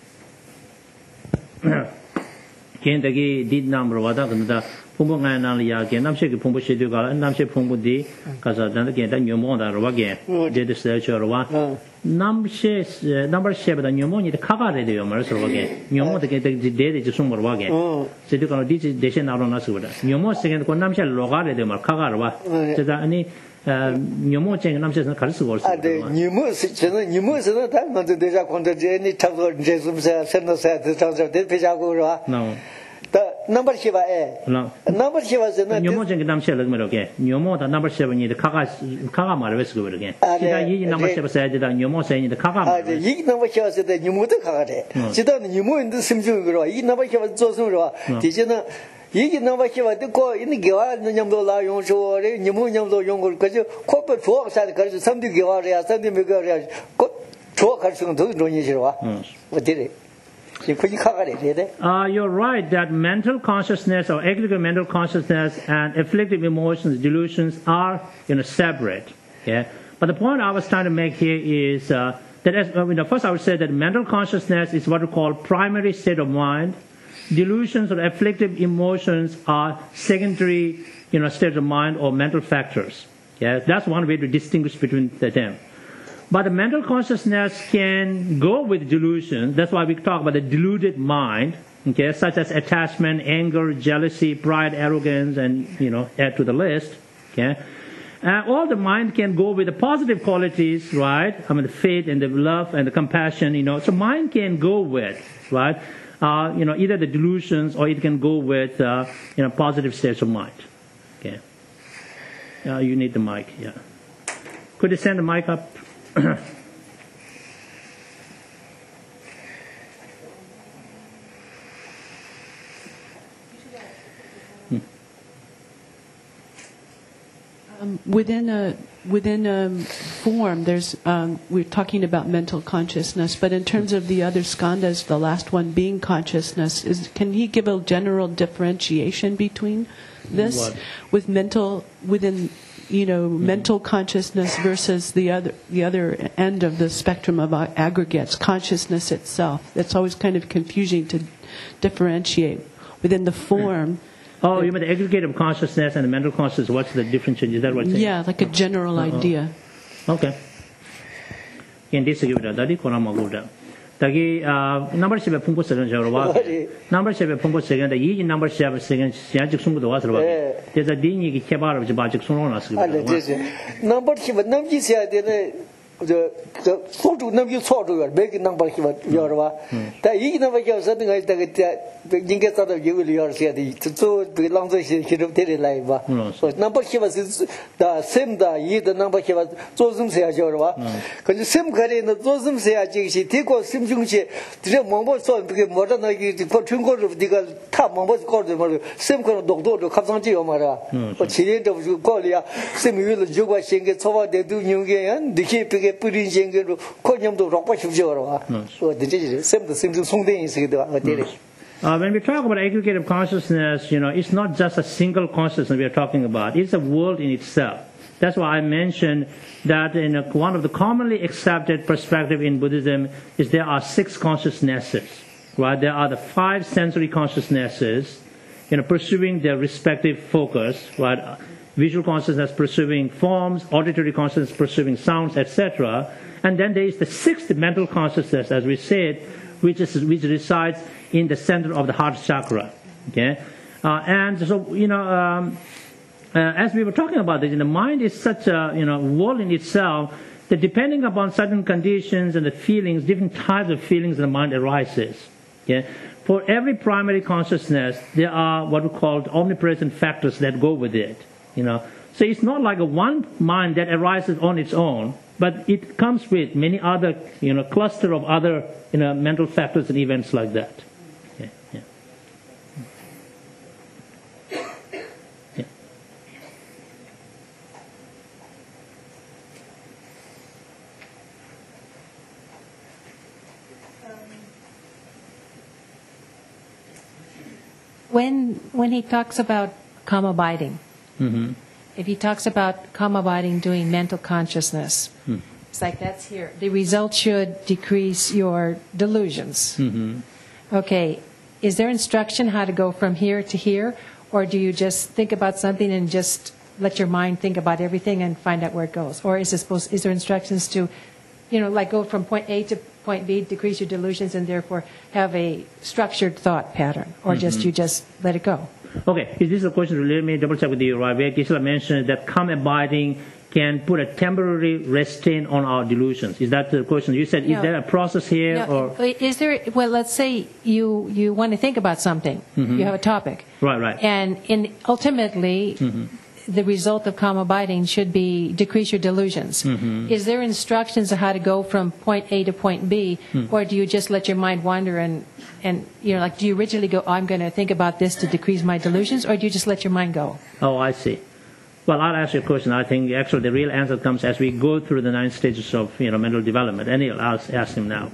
Kendagi did number wada kanda pumbu ngai nang ya ke namshe ke pumbu shedu kala namshe pumbu di kasa dan ke da nyomo da ro ge de de se cho ro wa namshe number shebe da nyomo ni de kaga re de yo mar so ro ge nyomo de ke de de ji sum ro wa ge shedu kala di de she na ro na su da nyomo se ke ko namshe lo ga re de mar kaga ro wa se da ani nyomo chen namshe se kar su go 아, 네, 니무스는 다 먼저 대자 콘데 니 타고 이제 좀 센터세 대장자 대표자고 그러와. no 다 넘버 7에 no 넘버 7에서는 nyomo chen ke namshe lo me ro ge nyomo da number 7 ni de kaga ma re su go ro ge 아, se da 네. yi number 7 se da nyomo se ni de kaga ma 아, 네, 이 넘버 7에서 니무도 가가래. 지도는 니무인도 심중 그러와. 이 넘버 7 조선 그러와. 디제는 이게 넘버 7 듣고 있는 게와 냠도 라 용쇼래 니무 냠도 용걸 거지. 코퍼 좋아 사다 가지 3대 개와래야 3대 메가래야. 그 좋아 갈 수는 더 논이 싫어와. 어디래? You're right that mental consciousness or aggregate mental consciousness and afflictive emotions, delusions are separate. Yeah? But the point I was trying to make here is that first I would say that mental consciousness is what we call primary state of mind. Delusions or afflictive emotions are secondary states of mind or mental factors. Yeah? That's one way to distinguish between them. But the mental consciousness can go with delusion. That's why we talk about the deluded mind, okay, such as attachment, anger, jealousy, pride, arrogance, and add to the list. Okay, all the mind can go with the positive qualities, right? I mean, the faith and the love and the compassion. So mind can go with, right? Either the delusions or it can go with positive states of mind. Okay. You need the mic. Yeah. Could you send the mic up? Within a form, there's we're talking about mental consciousness, but in terms of the other skandhas, the last one being consciousness, can he give a general differentiation between this with mental mental consciousness versus the other end of the spectrum of aggregates, consciousness itself? It's always kind of confusing to differentiate within the form. Oh, you mean the aggregate of consciousness and the mental consciousness? What's the difference? Is that what you're saying? Yeah, like a general idea. Okay. In this given that, Tagi number 7 punpo second jawwa. Number 7 punpo second the yi number 7 second siajik sungu do wasra ba. There's a dini ki kebar ba jik sungu na sgi. Number 7 namji sia de the photo namji chod yo big number 7 yo ba. Ta yi number 7 sa de the jinge sa de you will your sia de so the long so shi de de lai ba. So number 7 is the same da yi the number 7 zo zum sia yo ba. Ko same kare no zo zum sia ji shi de ko sim jung shi de mo mo so de mo da na gi ko chung ko de ga ta mo mo ko de mo same ko dok do de kap sang ji yo ma ra. Ko chi de de ko li ya same yu le ju ba sing ge so ba de du nyung ge yan de ki pe ge pu rin sing ge ko nyam do rok ba shu ji yo ba. So de ji same song de yin si de ba de. When we talk about aggregative consciousness, it's not just a single consciousness we are talking about. It's a world in itself. That's why I mentioned that in one of the commonly accepted perspective in Buddhism is there are 6 consciousnesses, right? There are the 5 sensory consciousnesses, pursuing their respective focus, right? Visual consciousness pursuing forms, auditory consciousness pursuing sounds, etc. And then there is the 6th mental consciousness, as we said, which resides in the center of the heart chakra. Okay, and so as we were talking about this, the mind is such a world in itself that depending upon certain conditions and the feelings, different types of feelings in the mind arises. Okay, for every primary consciousness, there are what we call omnipresent factors that go with it. So it's not like a one mind that arises on its own, but it comes with many other cluster of other mental factors and events like that. when he talks about calm abiding, if he talks about calm abiding doing mental consciousness, it's like that's here. The result should decrease your delusions. Okay, is there instruction how to go from here to here, or do you just think about something and just let your mind think about everything and find out where it goes? Or is there instructions to, like go from point A to point B, decrease your delusions, and therefore have a structured thought pattern, or you just let it go? Okay, this is a question. Let me double check with you, right? Where Gisela mentioned that calm abiding can put a temporary restraint on our delusions. Is that the question? You said, is there a process here? Or is there? Well, let's say you want to think about something. You have a topic. Right. And ultimately, the result of calm abiding should be decrease your delusions. Is there instructions on how to go from point A to point B, or do you just let your mind wander and do you originally go, I'm going to think about this to decrease my delusions, or do you just let your mind go? Oh, I see. Well, I'll ask you a question. I think actually the real answer comes as we go through the 9 stages of mental development. And I'll ask him now.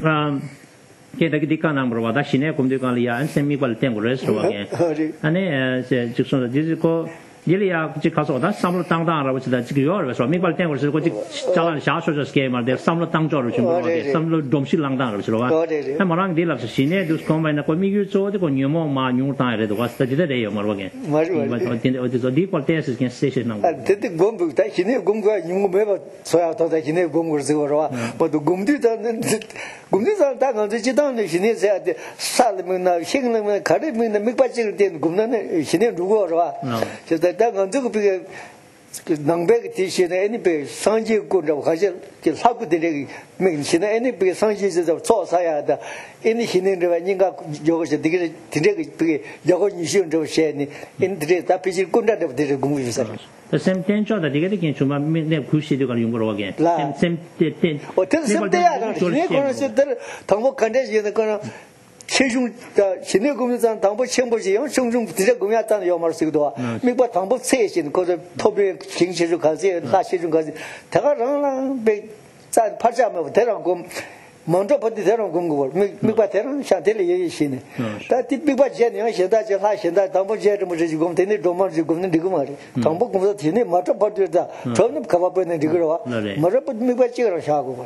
Jilia Jikaso, that's some of Tang Dang, which is the Jior, so Miguel Tango is what Jalan Shasho scheme, or there's some of Tang George, some of Domshi Lang Dang, which is and Marang Dilla, she needed to combine the Comigu, so the Numo, Ma, New Tire, the was the day of Morgan. What is a deep test is against station number. Did the Gumbu, that he never Gumbu, you never saw out that he never Gumbu, but the Gumdu Gumdu Tang on the Jidan, she needs at Salmon, Shinglam, Karimin, the Mikpachil, Gumdan, she never do. that on the big Nangbeg Tishin, any big Sanji good of Hajel, Hakudi, mention any big Sanjis of Tosaya, any Hinin Ninga Yoga, Yoga Nishun to Shani, in the Tapishi Kunda of the Gumusa. The same tension that you get into my Kushi to Yungro again. Same day, I don't Tango Kandashi in the corner. 최중 신의 공유상 당부 첨부지용 중중 디제 공유했다는 요말 쓰기도 미국 당부 세신 거저 토비 경제주 가지 하시중 가지 대가랑 배 팔자면 대랑 공 먼저 버디 대랑 공고 미국 대랑 샤텔이 얘기시네 다 미국 제네요现在就他现在당부 제를 뭐 지금 되네 도마지 공는 되고 말이 당부 공서 되네 맞아 버디다 저는 가봐 보는 되거라 맞아 미국 찍으러 샤고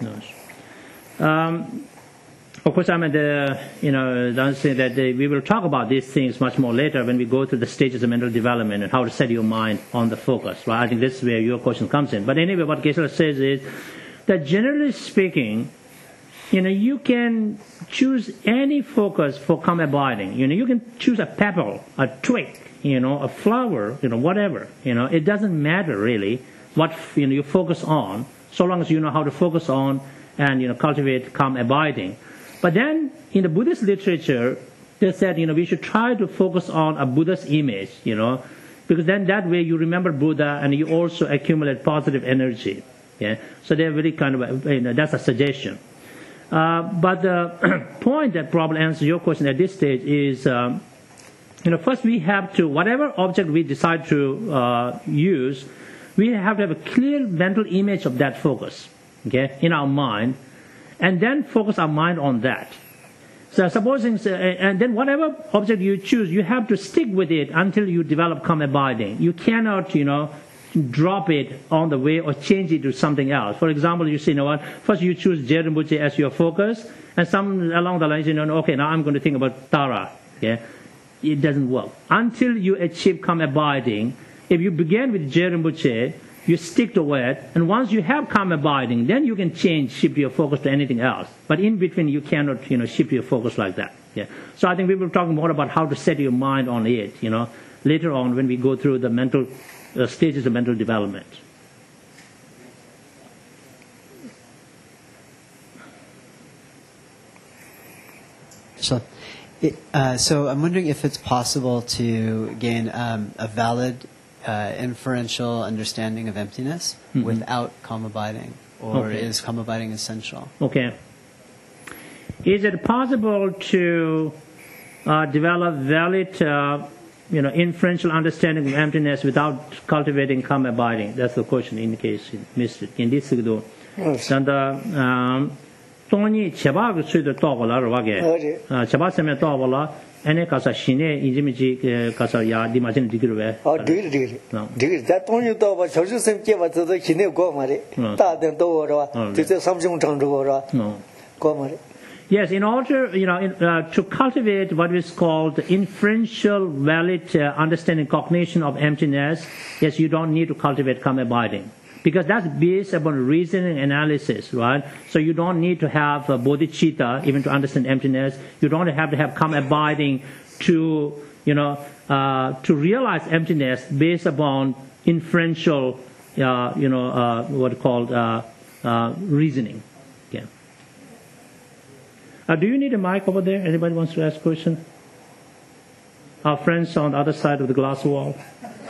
Of course, I mean, don't say that we will talk about these things much more later when we go through the stages of mental development and how to set your mind on the focus. Right? I think this is where your question comes in. But anyway, what Geshe-la says is that generally speaking, you can choose any focus for calm abiding. You can choose a pebble, a twig, a flower, whatever. It doesn't matter really what you focus on, so long as you know how to focus on and cultivate calm abiding. But then, in the Buddhist literature, they said, we should try to focus on a Buddha's image, because then that way you remember Buddha and you also accumulate positive energy. Yeah? So they're very kind of, that's a suggestion. But the point that probably answers your question at this stage is, first we have to, whatever object we decide to use, we have to have a clear mental image of that focus, okay, in our mind. And then focus our mind on that. So supposing, and then whatever object you choose, you have to stick with it until you develop calm abiding. You cannot, drop it on the way or change it to something else. For example, you say, first you choose Je Rinpoche as your focus, and some along the lines, okay, now I'm going to think about Tara. Okay? It doesn't work. Until you achieve calm abiding, if you begin with Je Rinpoche, you stick to it, and once you have calm abiding, then you can shift your focus to anything else. But in between, you cannot, shift your focus like that. Yeah. So I think we will talk more about how to set your mind on it, later on when we go through the mental stages of mental development. So I'm wondering if it's possible to gain a valid inferential understanding of emptiness without calm abiding, or is calm abiding essential? Okay. Is it possible to develop valid, inferential understanding of emptiness without cultivating calm abiding? That's the question in the case you missed it. In this do. Tony Chebag should talk a lot of Chebasame talk a lot. ene kasa shine injimiji kasa ya di majin digirwe digir da tongyu to ba chosu sem ke ba to shine go mare da den do ro de de samjung chang ro ro go mare. Yes, in order, to cultivate what is called inferential valid understanding, cognition of emptiness, yes, you don't need to cultivate calm abiding. Because that's based upon reasoning analysis, right? So you don't need to have bodhicitta even to understand emptiness. You don't have to have calm abiding to realize emptiness based upon inferential, what called reasoning. Okay. Do you need a mic over there? Anybody wants to ask a question? Our friends on the other side of the glass wall.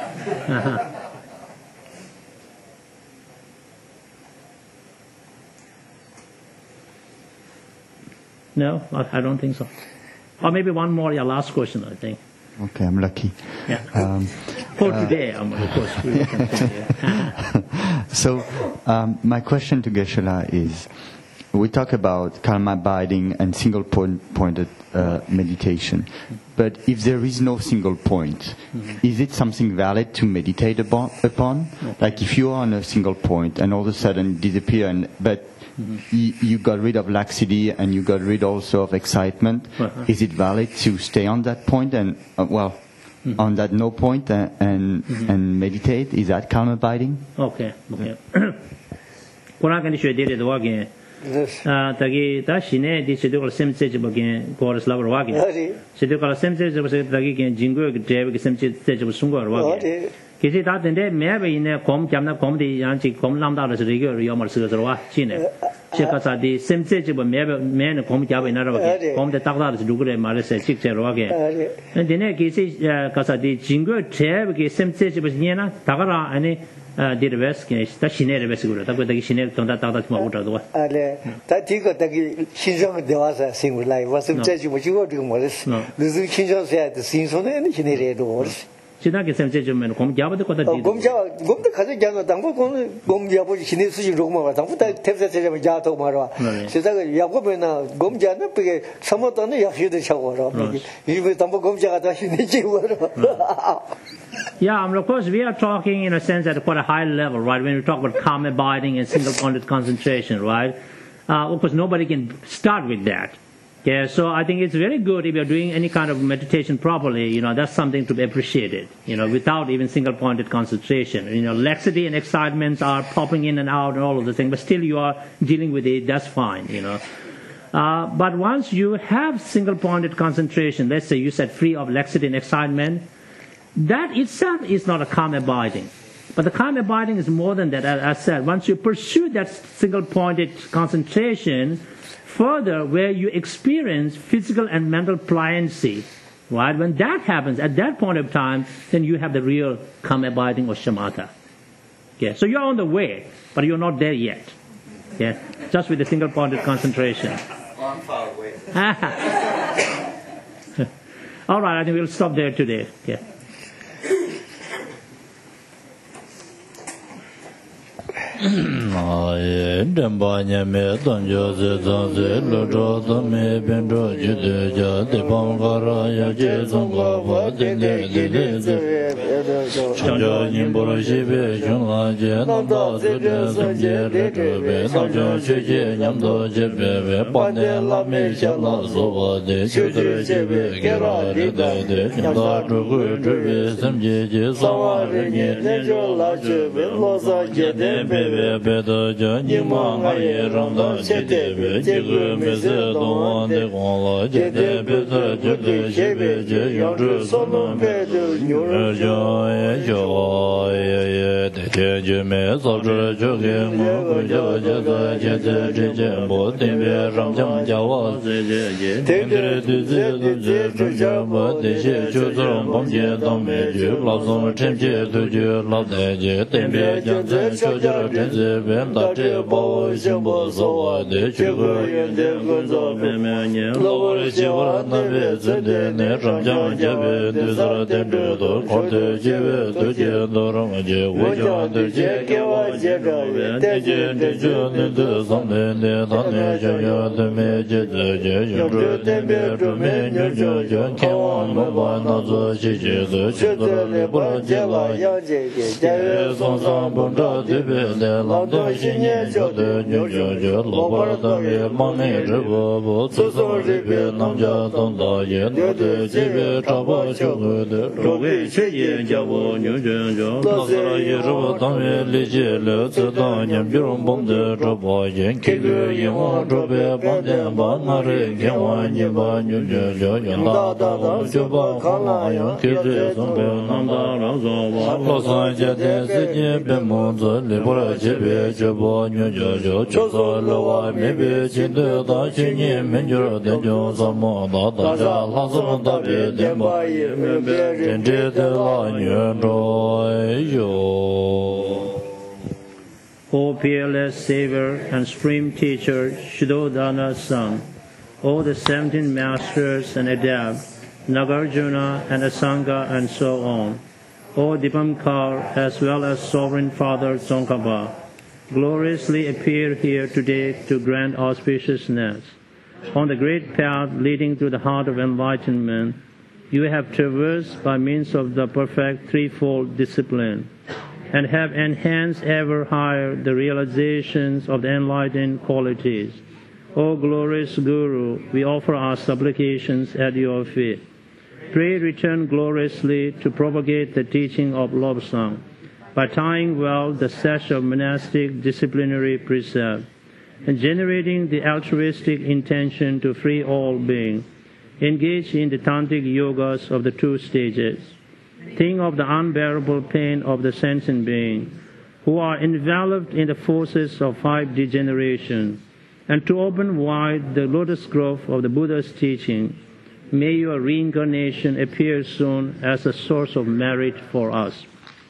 No, I don't think so. Or maybe one more, last question, I think. Okay, I'm lucky. Yeah. For today, of course. We can continue. So, my question to Geshe-la is, we talk about calm abiding and single pointed meditation. But if there is no single point, is it something valid to meditate upon? Like if you are on a single point and all of a sudden disappear, but you got rid of laxity and you got rid also of excitement, is it valid to stay on that point and, on that no point and meditate? Is that calm abiding? Okay. Tagi ta shine di sidukala semche jibagin chorus lover wagi sidukala semche jibase tagi gen jingo ge dev ge semche jib sungo wagi kisi ta dende mebe ine kom jamna kom di yanchi kom lamda de rige yomar siga wa chine cheka sa di semche jib mebe men kom jabe na wagi kom de tagda de dugure mare se chikche wagi dene kisi kasa di jingo dev ge semche jib nyena tagara ani dirves ke sta shinere besugura ta kodagi shinere tonda ta ma uta do ale ta tigo tagi shinjong dewasa singulai wasum cheji mo jigo de mo des luzu shinjong se de sinsone ni shinere do china ke semche jumen kom jaba de koda di gom de khaje jang dang ko gom jabo shinere suji ro mo dang ta tepse se ja to ma ro se ta ya ko bena gom ja na pe samo to ne ya shi de chago ro yi be tam gom ja ta shinere ji wo ro. Yeah, of course, we are talking in a sense at quite a high level, right? When we talk about calm abiding and single-pointed concentration, right? Of course, nobody can start with that. Okay, so I think it's very good if you're doing any kind of meditation properly, that's something to be appreciated, without even single-pointed concentration. Laxity and excitements are popping in and out and all of the things, but still you are dealing with it, that's fine, But once you have single-pointed concentration, let's say you set free of laxity and excitement, that itself is not a calm abiding. But the calm abiding is more than that. As I said, once you pursue that single-pointed concentration further, where you experience physical and mental pliancy, right? When that happens, at that point of time, then you have the real calm abiding or shamatha. Okay, so you're on the way, but you're not there yet. Okay, just with the single-pointed concentration. I'm far away. All right, I think we'll stop there today. Okay. Dembanya me tanjo ze zanze lojo tame bendo jude ja de bangara ya je zonga wa de de ze chanja nimboro jibe junla je nanda ze de zamje re be samjo je nyamdo je be pande la me ja la zo wa de chudre je be gera de de nyamda ru be samje je sawa re ne jo la je be lo sa je de be bedo jo ni ma ga ye ram da che de be ji ge me se don de gon la je de be je be je yo ru so no be de nyu jo ye de je je me so zhe je ge mo go jo je da je de je bo de be ram jang ja wa ze je de de je je mo de je ju zong bong je dong me ju lao song chen je de je lao de je de be jang ze cho je 真是本大智报行不所的这个人的工作面面年老我的希望那边真的那上将这边的啥的这都靠的这边都见到让我这我讲的这给我这个的这这那的上的那他那这样的没这这有这的别这没有这这天王龙把那做这这的这的不让这个这上上不着这边的老多新年就的就就老把的也忙内这个不自从这边南家东大爷我的这边找不就的周围这也叫我牛牛牛老子了也是我当然理解了这当年比如梦的这把人这个因我这边把的把那人看我你把牛牛牛牛大大大就把看了用给这上边南大老早我老三家的时间别梦着里不来这边这把牛牛牛就说了我没别记得大去年没觉得就什么大家老是大别的把也没别人这的老年着哟。 O peerless Savior and Supreme Teacher Shuddhodana's son, O the 17 masters and adepts, Nagarjuna and Asanga and so on, O Dipamkar as well as Sovereign Father Tsongkhapa, gloriously appear here today to grant auspiciousness. On the great path leading to the heart of enlightenment, you have traversed by means of the perfect threefold discipline, and have enhanced ever higher the realizations of the enlightened qualities. O glorious Guru, we offer our supplications at your feet. Pray return gloriously to propagate the teaching of Lobsang, by tying well the sash of monastic disciplinary precept, and generating the altruistic intention to free all beings. Engage in the tantric yogas of the two stages. Think of the unbearable pain of the sentient beings who are enveloped in the forces of five degeneration, and to open wide the lotus grove of the Buddha's teaching. May your reincarnation appear soon as a source of merit for us.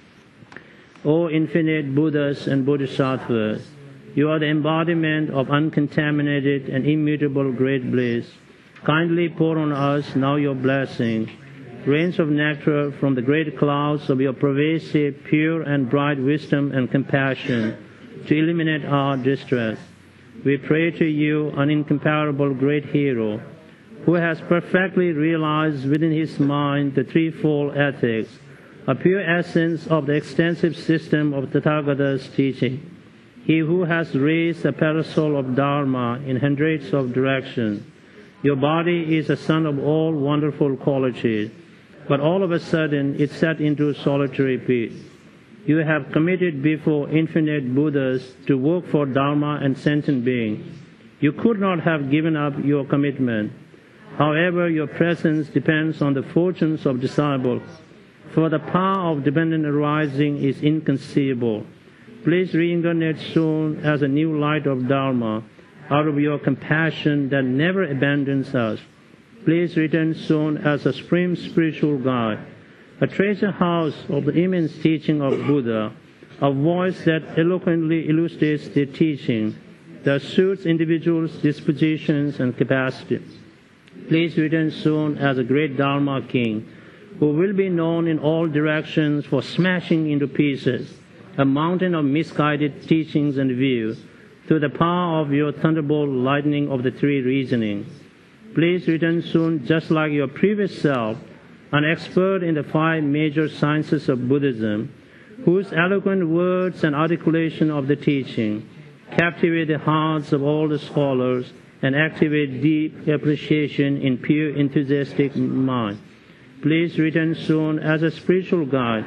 O infinite Buddhas and Bodhisattvas, you are the embodiment of uncontaminated and immutable great bliss. Kindly pour on us now your blessing, rains of nectar from the great clouds of your pervasive, pure and bright wisdom and compassion to eliminate our distress. We pray to you, an incomparable great hero, who has perfectly realized within his mind the threefold ethics, a pure essence of the extensive system of Tathagata's teaching. He who has raised a parasol of Dharma in hundreds of directions. Your body is a sun of all wonderful qualities, but all of a sudden it set into solitary peace. You have committed before infinite Buddhas to work for Dharma and sentient beings. You could not have given up your commitment. However, your presence depends on the fortunes of disciples, for the power of dependent arising is inconceivable. Please reincarnate soon as a new light of Dharma, out of your compassion that never abandons us. Please return soon as a supreme spiritual guide, a treasure house of the immense teaching of Buddha, a voice that eloquently illustrates the teaching, that suits individuals' dispositions and capacity. Please return soon as a great Dharma king, who will be known in all directions for smashing into pieces a mountain of misguided teachings and views, through the power of your thunderbolt lightning of the three reasonings. Please return soon just like your previous self, an expert in the five major sciences of Buddhism, whose eloquent words and articulation of the teaching captivate the hearts of all the scholars and activate deep appreciation in pure enthusiastic mind. Please return soon as a spiritual guide,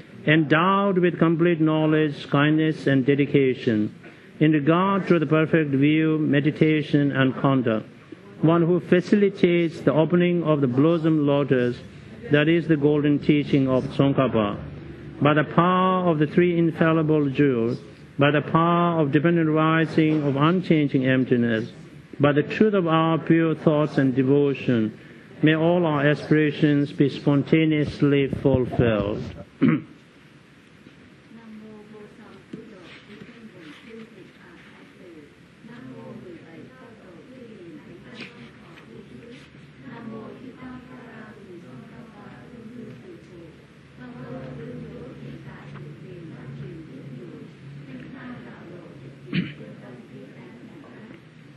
endowed with complete knowledge, kindness, and dedication, in regard to the perfect view, meditation, and conduct, one who facilitates the opening of the blossom lotus, that is the golden teaching of Tsongkhapa. By the power of the three infallible jewels, by the power of dependent rising of unchanging emptiness, by the truth of our pure thoughts and devotion, may all our aspirations be spontaneously fulfilled.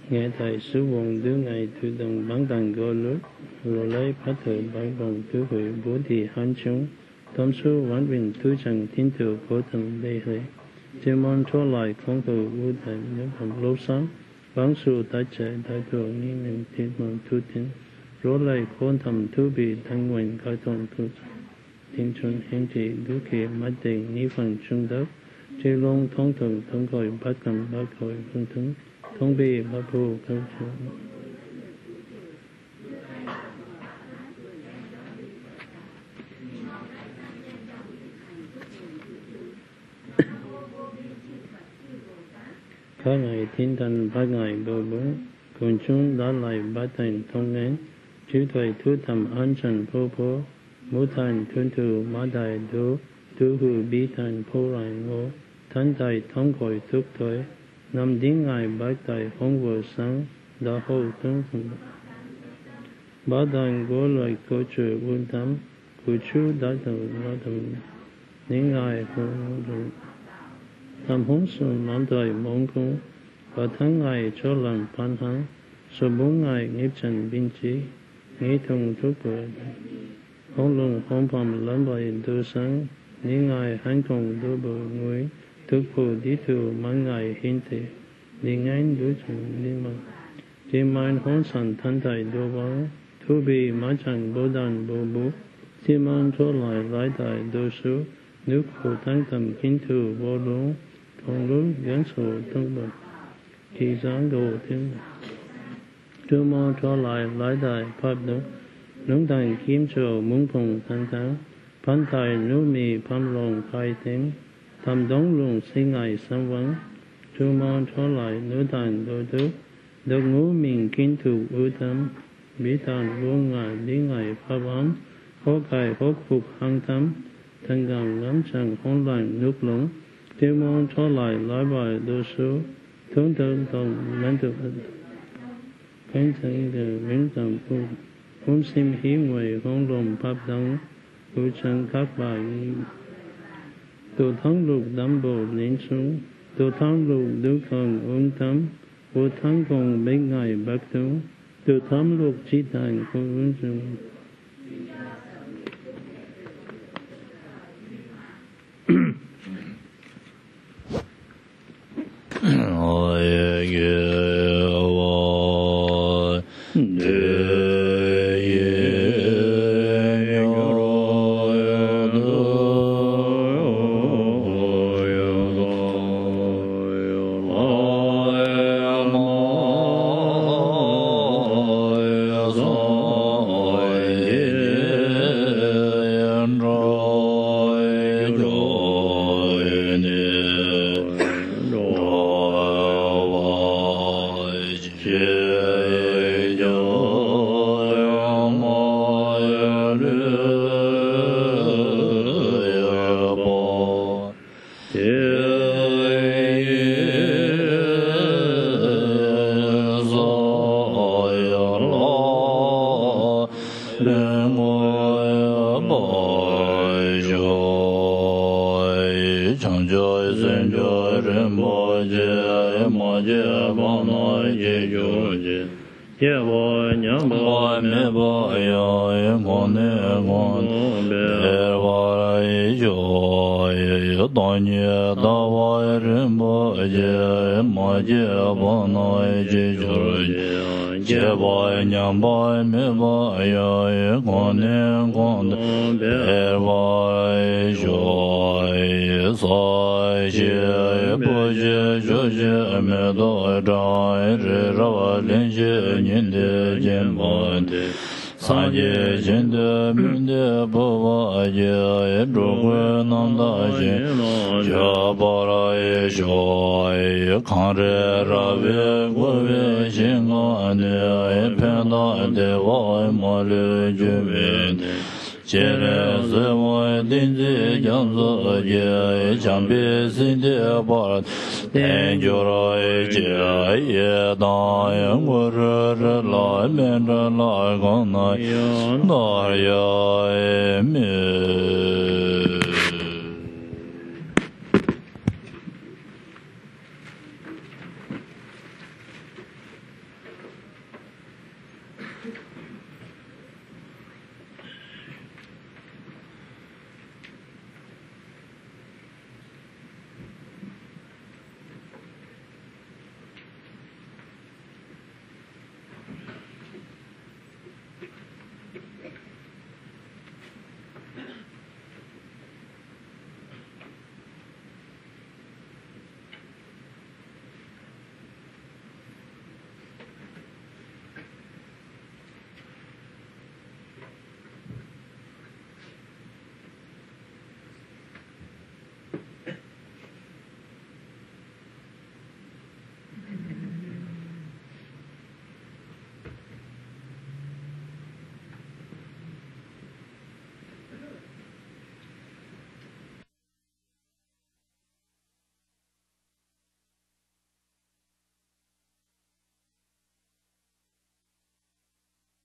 nghe thầy số vòng thứ ngày thứ đồng bán tàng gõ lốt rồi lấy phát thử bảy vòng thứ hội bố thị hán chúng tổng số ván bình thứ chẳng thiên thừa của thần đề hệ chế mong cho lại không thử ưu đại nhớ bằng lâu sáng bán số đại trẻ đại thừa nghi niệm thiên mong thứ thiên rồi lấy khôn thầm thứ bị thăng nguyện khai thông thứ thiên chuẩn hiện trị đứa kia mắt tình nghi phần trung đốc chế long thông thường thông gọi bắt cầm bắt gọi phương thức thông bị bắt phù câu chuyện các ngày thiên thần ba ngày bờ bốn cùng chúng đã lại ba thành thông nén chữ thời thứ thầm an trần phô phô ngũ thành thuần thủ mã đại đô tứ hư bí thành phô lại ngô thân tài thông gọi thức thuế năm đến ngày bát tài không vừa sáng đã hậu tương hùng bát thành gỗ lại câu chuyện quân tâm của chú đã từng nói thầm những ngày không được tham hứng xuân năm thời mong cung và tháng ngày cho lần pan hăng số 4 ngày nghiệp trần biên trí nghĩ thông thuốc bờ không lùng không phẩm lớn bày tư sáng những ngày hành cùng đôi bờ nguy thức phù đi thừa mang ngày hiện thị đi ngán đối trường đi mà chỉ mang hôn sản thân thầy đô báo thu bì má chẳng bố đàn bố bố chỉ mang cho lại lái đại đô số nước khổ tăng tầm kiến thừa vô lũ không lũ gắn sổ tương bậc khi sáng đồ tiếng chưa mang cho lại lái đại pháp đốc nông thành kiếm trầu muốn phùng thanh tháng phán tài nô mì phám lòng khai tiếng thầm đóng luồng sinh ngày sáng vắng chưa mang cho lại nữ thành đôi thức được ngũ mình kiến thủ ưu tâm bí tàn vô ngài lý ngày pháp ám khó cài khó phục hăng thắm thân gầm lắm chẳng hôn lành nước lũng tiêu mong cho lại lái bài đô số thống tương tổng lãnh thực cánh thân từ miễn tầm phương không xem hí ngoài không lòng pháp đắng của chẳng các bài tổ thắng lục đám bộ lên xuống tổ thắng lục đức thần ôn tâm của thắng cùng bên ngày bác tú tổ thắng lục chi thành của ôn dùng Naya